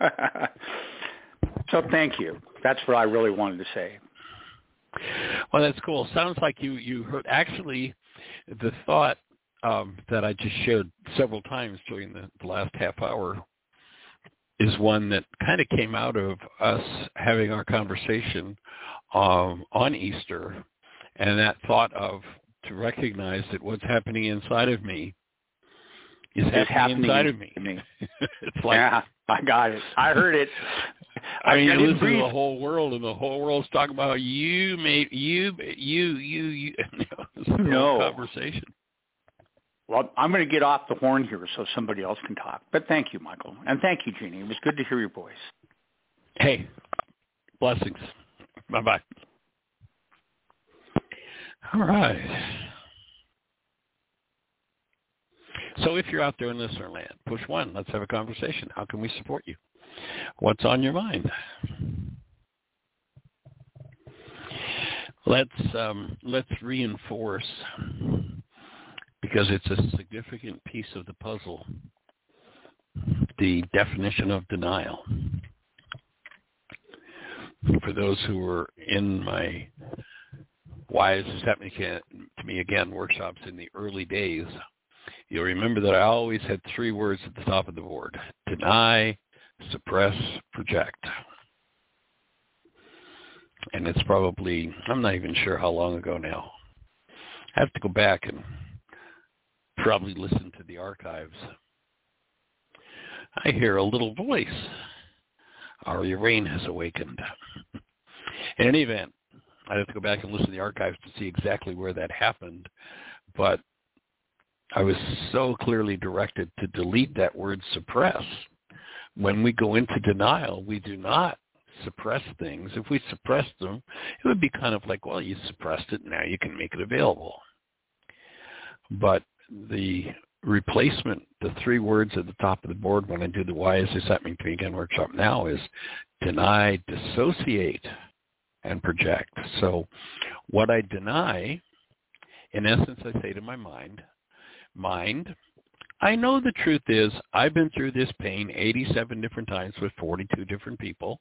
So thank you. That's what I really wanted to say. Well, that's cool. Sounds like you, you heard actually the thought um, that I just shared several times during the, the last half hour is one that kind of came out of us having our conversation um, on Easter, and that thought of to recognize that what's happening inside of me is happening, happening inside of me. me. It's like, yeah, I got it. I heard it. I mean, I you didn't listen breathe. to the whole world, and the whole world's talking about you, made you, you, you, you. It's the No. whole conversation. Well, I'm going to get off the horn here so somebody else can talk. But thank you, Michael. And thank you, Jeannie. It was good to hear your voice. Hey, blessings. Bye-bye. All right. So if you're out there in listener land, push one. Let's have a conversation. How can we support you? What's on your mind? Let's um, let's reinforce, because it's a significant piece of the puzzle, the definition of denial. For those who were in my Why Is This Happening to Me Again workshops in the early days, you'll remember that I always had three words at the top of the board: deny, suppress, project. And it's probably, I'm not even sure how long ago now. I have to go back and probably listen to the archives. I hear a little voice. Our Urain has awakened. In any event, I'd have to go back and listen to the archives to see exactly where that happened. But I was so clearly directed to delete that word suppress. When we go into denial, we do not suppress things. If we suppress them, it would be kind of like, well, you suppressed it, now you can make it available. But the replacement, the three words at the top of the board when I do the Why Is This Happening to Me Again workshop now is deny, dissociate, and project. So what I deny, in essence, I say to my mind, mind, I know the truth is I've been through this pain eighty-seven different times with forty-two different people,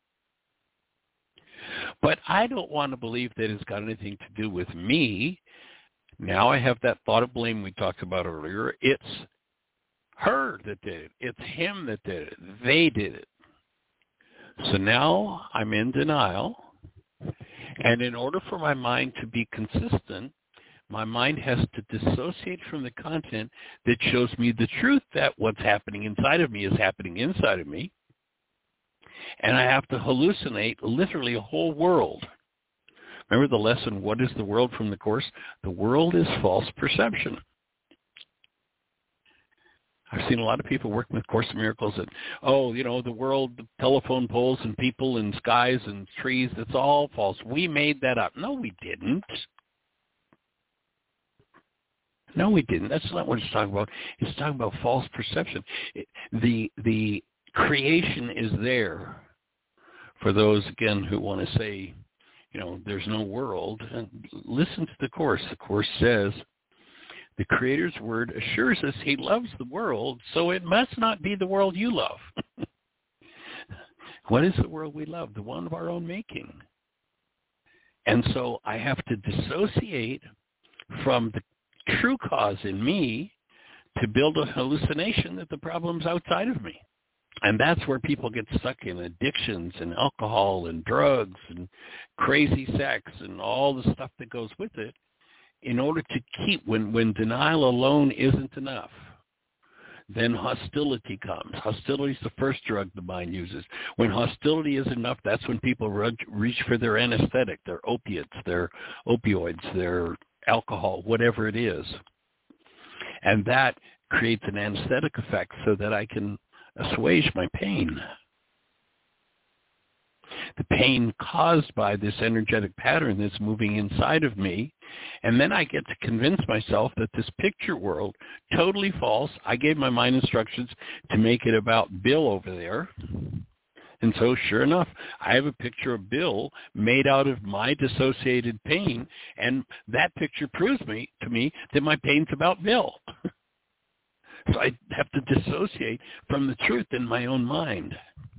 but I don't want to believe that it's got anything to do with me. Now I have that thought of blame we talked about earlier. It's her that did it. It's him that did it. They did it. So now I'm in denial. And in order for my mind to be consistent, my mind has to dissociate from the content that shows me the truth that what's happening inside of me is happening inside of me. And I have to hallucinate literally a whole world. Remember the lesson, what is the world from the Course? The world is false perception. I've seen a lot of people working with Course in Miracles that, oh, you know, the world, the telephone poles and people and skies and trees, it's all false. We made that up. No, we didn't. No, we didn't. That's not what it's talking about. It's talking about false perception. It, the the creation is there for those, again, who want to say, you know, there's no world. And listen to the Course. The Course says, the Creator's word assures us he loves the world, so it must not be the world you love. What is the world we love? The one of our own making. And so I have to dissociate from the true cause in me to build a hallucination that the problem's outside of me. And that's where people get stuck in addictions and alcohol and drugs and crazy sex and all the stuff that goes with it, in order to keep, when, when denial alone isn't enough, then hostility comes. Hostility is the first drug the mind uses. When hostility is enough, that's when people reach for their anesthetic, their opiates, their opioids, their alcohol, whatever it is. And that creates an anesthetic effect so that I can assuage my pain. The pain caused by this energetic pattern that's moving inside of me. And then I get to convince myself that this picture world, totally false. I gave my mind instructions to make it about Bill over there. And so, sure enough, I have a picture of Bill made out of my dissociated pain, and that picture proves me to me that my pain's about Bill. So I have to dissociate from the truth in my own mind.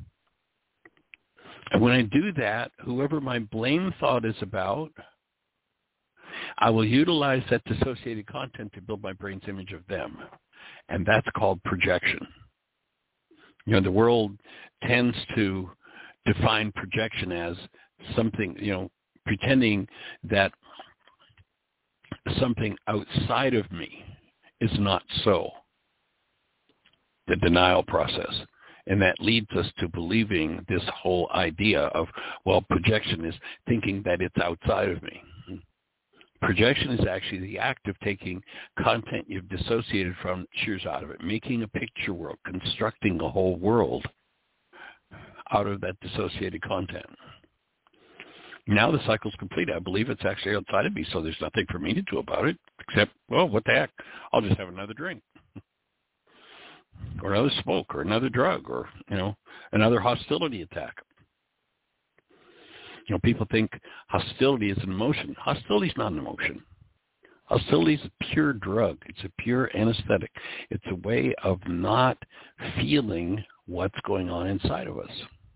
And when I do that, whoever my blame thought is about, I will utilize that dissociated content to build my brain's image of them. And that's called projection. You know, the world tends to define projection as something, you know, pretending that something outside of me is not so. The denial process. And that leads us to believing this whole idea of, well, projection is thinking that it's outside of me. Projection is actually the act of taking content you've dissociated from, shears out of it, making a picture world, constructing a whole world out of that dissociated content. Now the cycle's complete. I believe it's actually outside of me, so there's nothing for me to do about it, except, well, what the heck? I'll just have another drink. Or another smoke, or another drug, or, you know, another hostility attack. You know, people think hostility is an emotion. Hostility is not an emotion. Hostility is a pure drug. It's a pure anesthetic. It's a way of not feeling what's going on inside of us.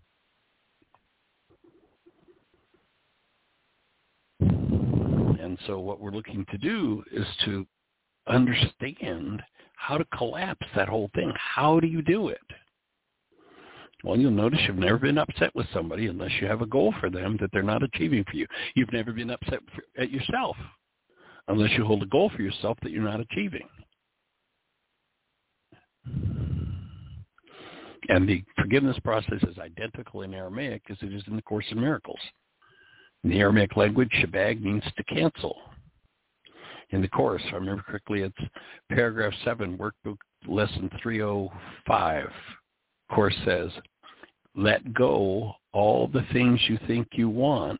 And so what we're looking to do is to understand how to collapse that whole thing. How do you do it? Well, you'll notice you've never been upset with somebody unless you have a goal for them that they're not achieving for you. You've never been upset for, at yourself unless you hold a goal for yourself that you're not achieving. And the forgiveness process is identical in Aramaic as it is in the Course in Miracles. In the Aramaic language, shabag means to cancel. In the Course, if I remember correctly, it's paragraph seven, workbook lesson three oh five. Course says, let go all the things you think you want.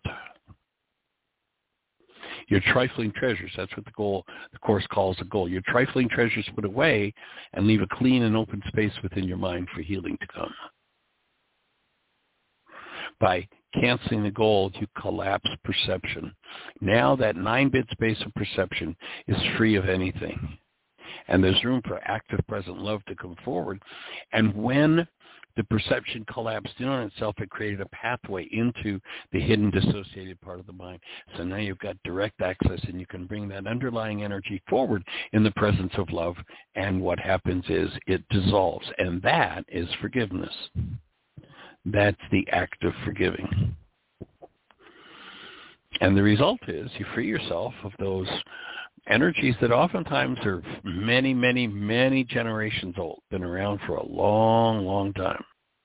Your trifling treasures, that's what the goal, the Course calls a goal. Your trifling treasures put away and leave a clean and open space within your mind for healing to come. By canceling the goal, you collapse perception. Now that nine-bit space of perception is free of anything. And there's room for active present love to come forward. And when the perception collapsed in on itself, it created a pathway into the hidden dissociated part of the mind. So now you've got direct access, and you can bring that underlying energy forward in the presence of love. And what happens is it dissolves. And that is forgiveness. That's the act of forgiving. And the result is you free yourself of those energies that oftentimes are many, many, many generations old, been around for a long, long time.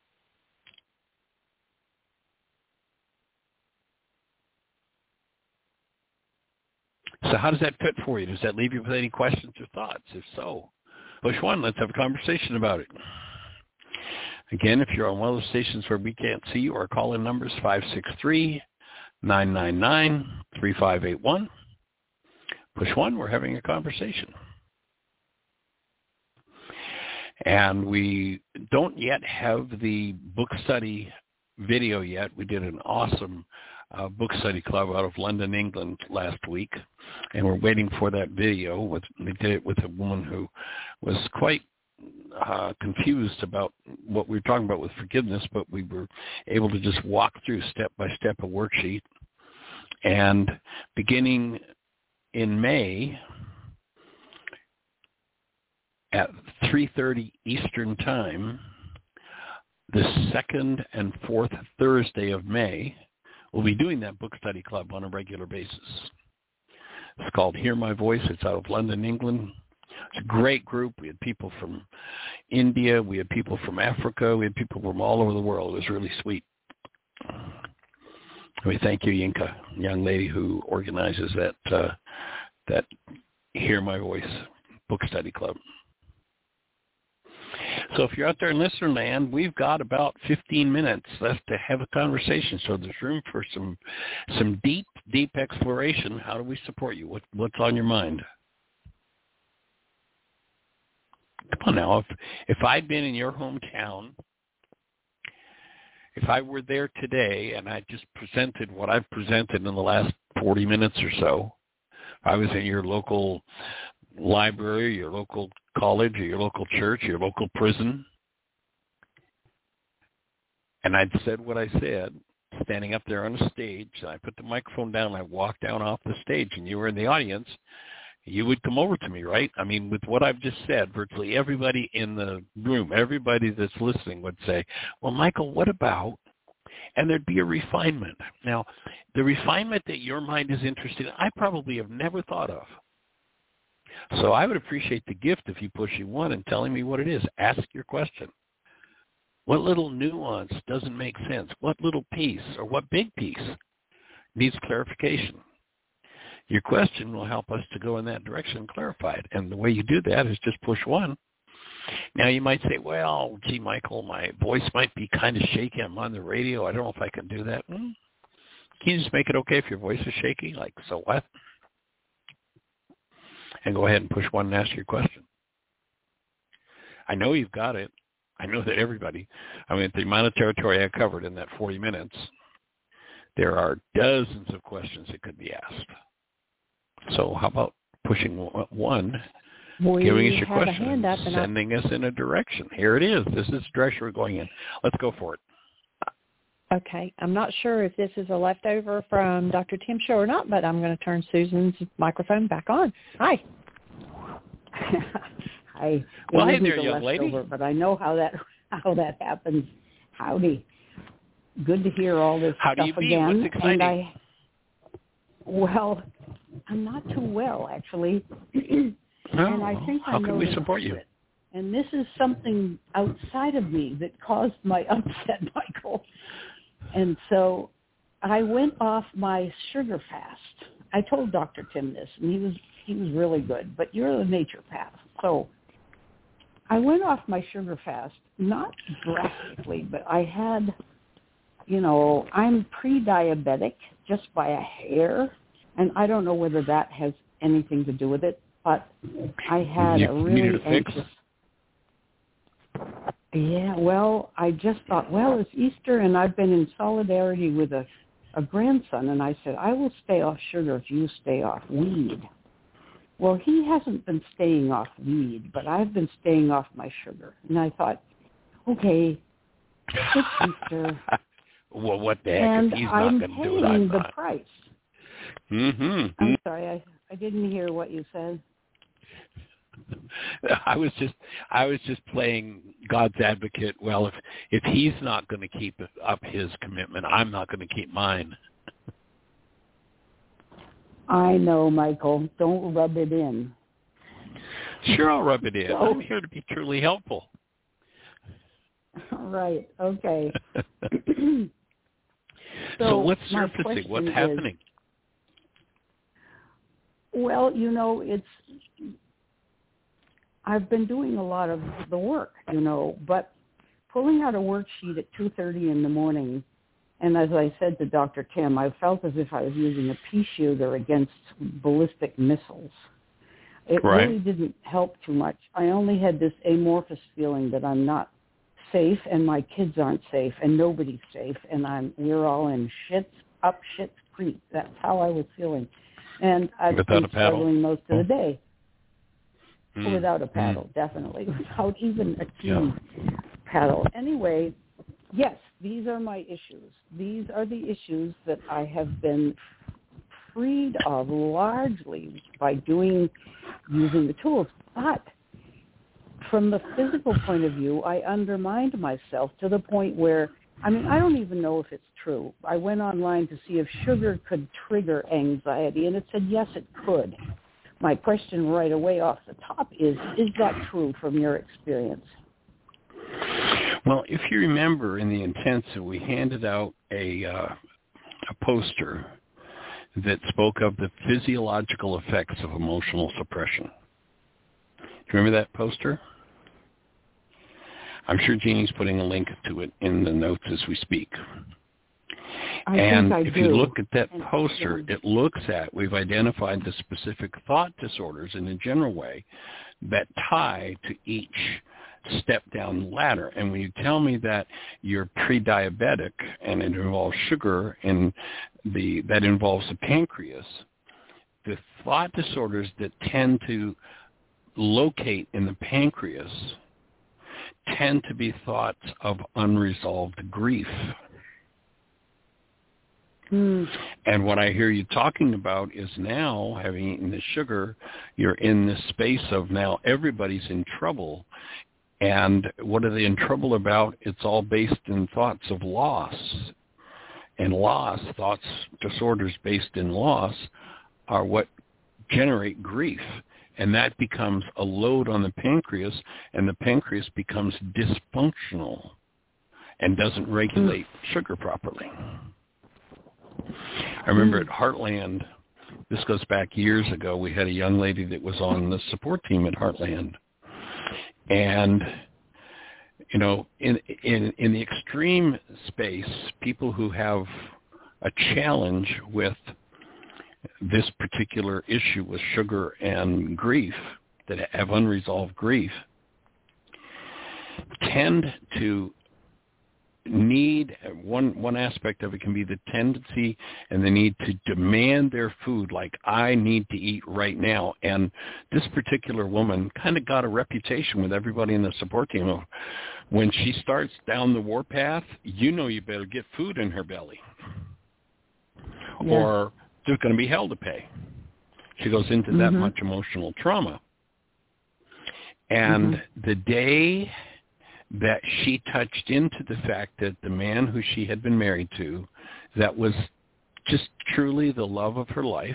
So how does that fit for you? Does that leave you with any questions or thoughts? If so, push one. Let's have a conversation about it. Again, if you're on one of those stations where we can't see you, our call-in number is five six three, nine nine nine, three five eight one. Push one, we're having a conversation. And we don't yet have the book study video yet. We did an awesome uh, book study club out of London, England last week, and we're waiting for that video. With, we did it with a woman who was quite uh, confused about what we were talking about with forgiveness, but we were able to just walk through step by step a worksheet. And beginning in May at three thirty Eastern Time, the second and fourth Thursday of May, we'll be doing that book study club on a regular basis. It's called Hear My Voice. It's out of London, England. It's a great group. We had people from India. We had people from Africa. We had people from all over the world. It was really sweet. We thank you, Yinka, young lady who organizes that uh, that Hear My Voice book study club. So if you're out there in listener land, we've got about fifteen minutes left to have a conversation. So there's room for some some deep, deep exploration. How do we support you? What, what's on your mind? Come on now. If, if I'd been in your hometown if I were there today and I just presented what I've presented in the last forty minutes or so, I was in your local library, your local college, or your local church, your local prison, and I'd said what I said, standing up there on the stage, and I put the microphone down, and I walked down off the stage, and you were in the audience, you would come over to me, right? I mean, with what I've just said, virtually everybody in the room, everybody that's listening would say, well, Michael, what about, and there'd be a refinement. Now, the refinement that your mind is interested in, I probably have never thought of. So I would appreciate the gift of you pushing one and telling me what it is. Ask your question. What little nuance doesn't make sense? What little piece or what big piece needs clarification? Your question will help us to go in that direction and clarify it. And the way you do that is just push one. Now, you might say, well, gee, Michael, my voice might be kind of shaky. I'm on the radio. I don't know if I can do that. Hmm. Can you just make it okay if your voice is shaky? Like, so what? And go ahead and push one and ask your question. I know you've got it. I know that everybody, I mean, the amount of territory I covered in that forty minutes, there are dozens of questions that could be asked. So how about pushing one, we giving us your question, and sending us in a direction. Here it is. This is the direction we're going in. Let's go for it. Okay. I'm not sure if this is a leftover from Doctor Tim Show or not, but I'm going to turn Susan's microphone back on. Hi. I well, hey there, young leftover, lady. But I know how that how that happens. Howdy. Good to hear all this how stuff do you be? again. What's exciting? And I, well, I'm not too well, actually. Oh, and I think how I can we support you? It. And this is something outside of me that caused my upset, Michael. And so I went off my sugar fast. I told Doctor Tim this, and he was he was really good. But you're the naturopath, so I went off my sugar fast, not drastically, but I had, you know, I'm pre-diabetic just by a hair, and I don't know whether that has anything to do with it, but I had you a really anxious. Fix? Yeah, well, I just thought, well, it's Easter, and I've been in solidarity with a, a grandson, and I said, I will stay off sugar if you stay off weed. Well, he hasn't been staying off weed, but I've been staying off my sugar. And I thought, okay, it's Easter. Well, what the heck? And If he's I'm not going to do it, paying I'm the not. price. Mm-hmm. I'm sorry, I, I didn't hear what you said. I was just I was just playing God's advocate. Well, if if he's not going to keep up his commitment, I'm not going to keep mine. I know, Michael. Don't rub it in. Sure, I'll rub it in. So, I'm here to be truly helpful. Right. Okay. so, so what's my surfacing? What's is, happening? Well, you know, it's I've been doing a lot of the work, you know, but pulling out a worksheet at two thirty in the morning, and as I said to Doctor Tim, I felt as if I was using a pea shooter against ballistic missiles. It right. really didn't help too much. I only had this amorphous feeling that I'm not safe, and my kids aren't safe, and nobody's safe, and I'm we're all in shit up shit's creek. That's how I was feeling, and I've Without been a paddle. struggling most of the day. Mm. Without a paddle, mm. definitely. Without even a key yeah. paddle. Anyway, yes, these are my issues. These are the issues that I have been freed of largely by doing, using the tools. But from the physical point of view, I undermined myself to the point where, I mean, I don't even know if it's true. I went online to see if sugar could trigger anxiety, and it said, yes, it could. My question right away off the top is, is that true from your experience? Well, if you remember in the intensive, we handed out a, uh, a poster that spoke of the physiological effects of emotional suppression. Do you remember that poster? I'm sure Jeannie's putting a link to it in the notes as we speak. I and think I if do. you look at that and, poster, and, it looks at, we've identified the specific thought disorders in a general way that tie to each step down the ladder. And when you tell me that you're pre-diabetic and it involves sugar and the that involves the pancreas, the thought disorders that tend to locate in the pancreas tend to be thoughts of unresolved grief. Mm. And what I hear you talking about is now, having eaten the sugar, you're in this space of now everybody's in trouble. And what are they in trouble about? It's all based in thoughts of loss. And loss, thoughts, disorders based in loss, are what generate grief. And that becomes a load on the pancreas, and the pancreas becomes dysfunctional and doesn't regulate mm. sugar properly. I remember mm. at Heartland, this goes back years ago, we had a young lady that was on the support team at Heartland. And, you know, in in, in the extreme space, people who have a challenge with this particular issue with sugar and grief, that have unresolved grief, tend to need, one one aspect of it can be the tendency and the need to demand their food, like, I need to eat right now. And this particular woman kind of got a reputation with everybody in the support team of, when she starts down the warpath, you know you better get food in her belly. Yeah. Or there's going to be hell to pay. She goes into mm-hmm. that much emotional trauma. And mm-hmm. the day that she touched into the fact that the man who she had been married to, that was just truly the love of her life,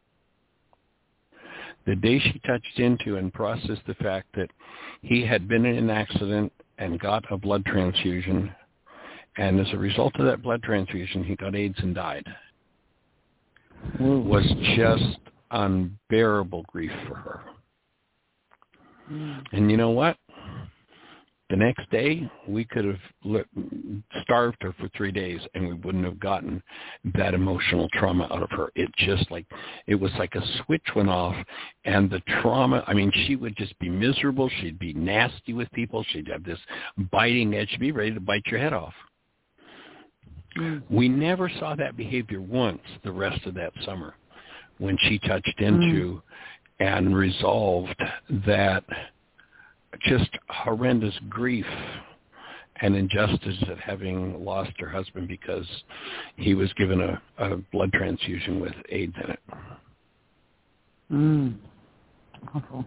the day she touched into and processed the fact that he had been in an accident and got a blood transfusion, and as a result of that blood transfusion, he got AIDS and died, was just unbearable grief for her. Mm. And you know what? The next day, we could have lit, starved her for three days, and we wouldn't have gotten that emotional trauma out of her. It just like, it was like a switch went off, and the trauma, I mean, she would just be miserable. She'd be nasty with people. She'd have this biting edge. She'd be ready to bite your head off. Mm. We never saw that behavior once the rest of that summer when she touched into mm. and resolved that just horrendous grief and injustice at having lost her husband because he was given a, a blood transfusion with AIDS in it. Mm. Awful.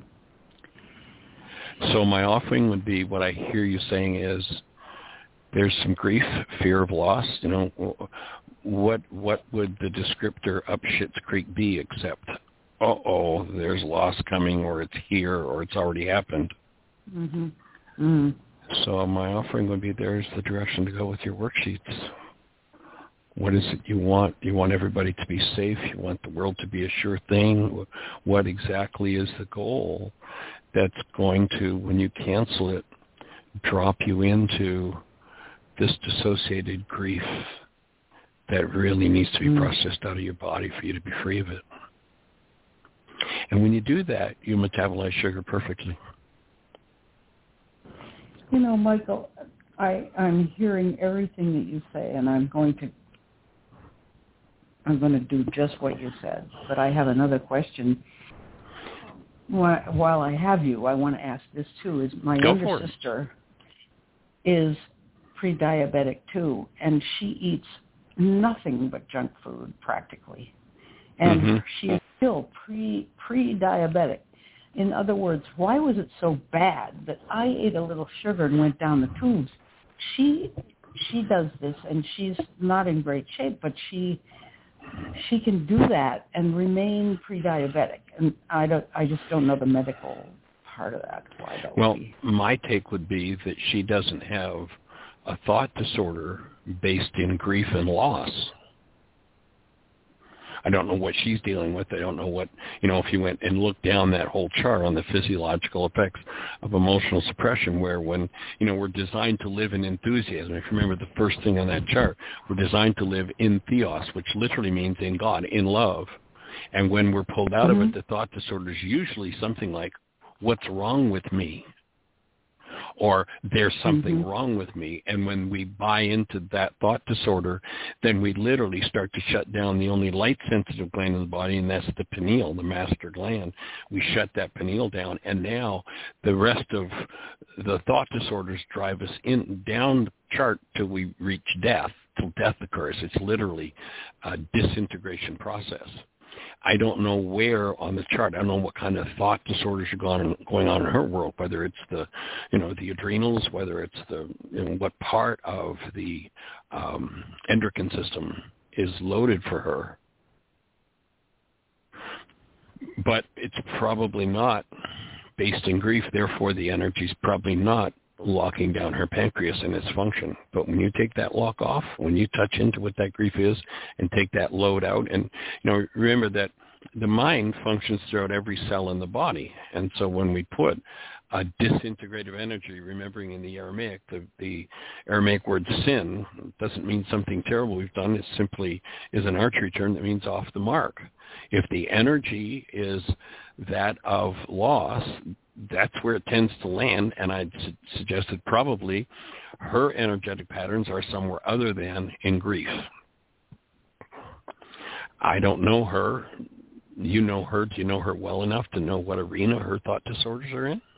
So my offering would be, what I hear you saying is, there's some grief, fear of loss. You know, what what would the descriptor up Schitt's Creek be except, uh-oh, there's loss coming, or it's here, or it's already happened. Mm-hmm. Mm. So my offering would be, there's the direction to go with your worksheets. What is it you want? You want everybody to be safe. You want the world to be a sure thing. What exactly is the goal that's going to, when you cancel it, drop you into this dissociated grief that really needs to be mm. processed out of your body for you to be free of it? And when you do that, you metabolize sugar perfectly. You know, Michael, I, I'm hearing everything that you say, and I'm going to I'm going to do just what you said. But I have another question. While I have you, I want to ask this too. Is my Go younger sister is pre-diabetic too, and she eats nothing but junk food practically, and mm-hmm. she's still pre pre-diabetic. In other words, why was it so bad that I ate a little sugar and went down the tubes? She she does this, and she's not in great shape, but she she can do that and remain pre-diabetic. And I don't I just don't know the medical part of that. Why that well, would be. My take would be that she doesn't have a thought disorder based in grief and loss. I don't know what she's dealing with. I don't know what, you know, if you went and looked down that whole chart on the physiological effects of emotional suppression, where when, you know, we're designed to live in enthusiasm. If you remember the first thing on that chart, we're designed to live in theos, which literally means in God, in love. And when we're pulled out mm-hmm. of it, the thought disorder is usually something like, what's wrong with me? or there's something mm-hmm. wrong with me. And when we buy into that thought disorder, then we literally start to shut down the only light-sensitive gland in the body, and that's the pineal, the master gland. We shut that pineal down, and now the rest of the thought disorders drive us in down the chart till we reach death, till death occurs. It's literally a disintegration process. I don't know where on the chart. I don't know what kind of thought disorders are going going on in her world. Whether it's the, you know, the adrenals, whether it's the, you know, what part of the um, endocrine system is loaded for her. But it's probably not based in grief. Therefore, the energy is probably not locking down her pancreas and its function. But when you take that lock off, when you touch into what that grief is and take that load out, and you know, remember that the mind functions throughout every cell in the body. And so when we put a disintegrative energy, remembering in the Aramaic, the, the Aramaic word sin doesn't mean something terrible we've done. It simply is an archery term that means off the mark. If the energy is that of loss, that's where it tends to land, and I'd su- suggest that probably her energetic patterns are somewhere other than in grief. I don't know her. You know her. Do you know her well enough to know what arena her thought disorders are in?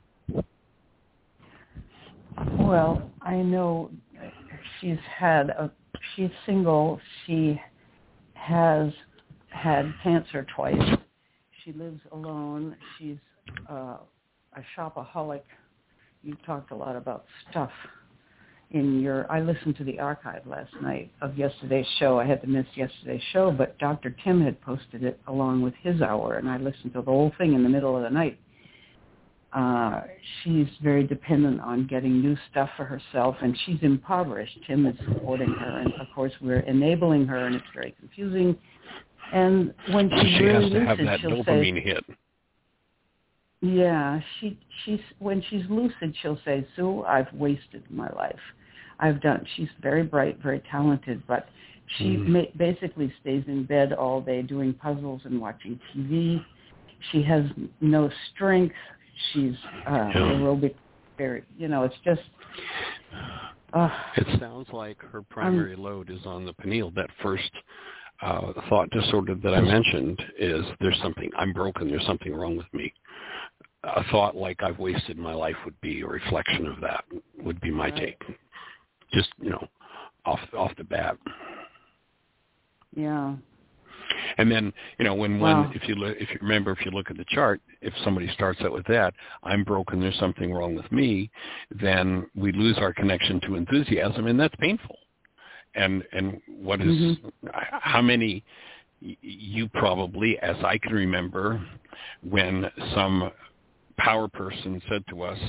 Well, I know she's had a, she's single. She has had cancer twice. She lives alone. She's uh, a shopaholic. You talked a lot about stuff in your, I listened to the archive last night of yesterday's show. I had to miss yesterday's show, but Doctor Tim had posted it along with his hour, and I listened to the whole thing in the middle of the night. Uh, she's very dependent on getting new stuff for herself, and she's impoverished. Tim is supporting her, and of course we're enabling her, and it's very confusing. And when she's she really has to lucid, have that she'll dopamine say, hit. Yeah, she she's when she's lucid, she'll say, "Sue, I've wasted my life. I've done." She's very bright, very talented, but she mm. ma- basically stays in bed all day doing puzzles and watching T V. She has no strength. She's uh, yeah. aerobic, very, you know, it's just. Uh, it sounds like her primary um, load is on the pineal. That first uh, thought disorder that I mentioned is there's something, I'm broken, there's something wrong with me. A thought like I've wasted my life would be a reflection of that, would be my right. take. Just, you know, off off the bat. Yeah. And then, you know, when wow. one, if you look, if you remember, if you look at the chart, if somebody starts out with that, I'm broken, there's something wrong with me, then we lose our connection to enthusiasm, and that's painful. And and what is, mm-hmm. how many, you probably, as I can remember, when some power person said to us,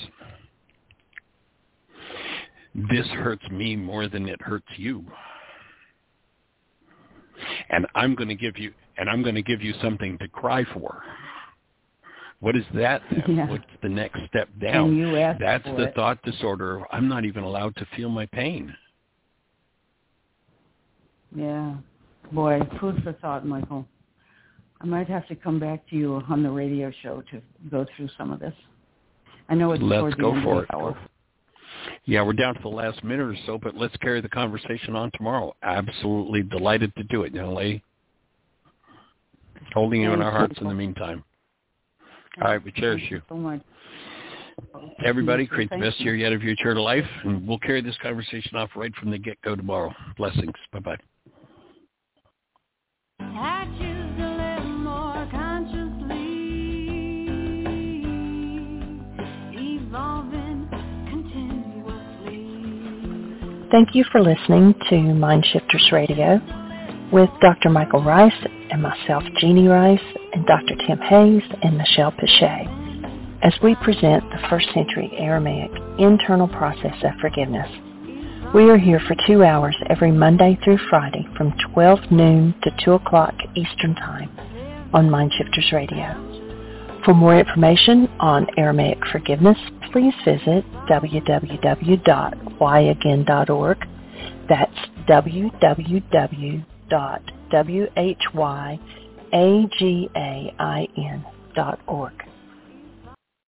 "This hurts me more than it hurts you. And I'm going to give you, and I'm going to give you something to cry for." What is that then? Yeah. What's the next step down? You asked That's for the it. thought disorder. I'm not even allowed to feel my pain. Yeah. Boy, food for thought, Michael. I might have to come back to you on the radio show to go through some of this. I know it's let's towards go the end for of it. the hour. Yeah, we're down to the last minute or so, but let's carry the conversation on tomorrow. Absolutely delighted to do it, young lady. Holding you Thank in our you. hearts in the meantime. All right, we cherish you. So much. Everybody, create the Thank best you. year yet of your eternal life, and we'll carry this conversation off right from the get-go tomorrow. Blessings. Bye-bye. I choose to live more consciously, evolving continuously. Thank you for listening to Mind Shifters Radio with Doctor Michael Rice and myself, Jeannie Rice, and Doctor Tim Hayes and Michelle Pichet, as we present the first century Aramaic internal process of forgiveness. We are here for two hours every Monday through Friday from twelve noon to two o'clock Eastern Time on Mind Shifters Radio. For more information on Aramaic forgiveness, please visit w w w dot why again dot org. That's w w w dot whyagain dot org.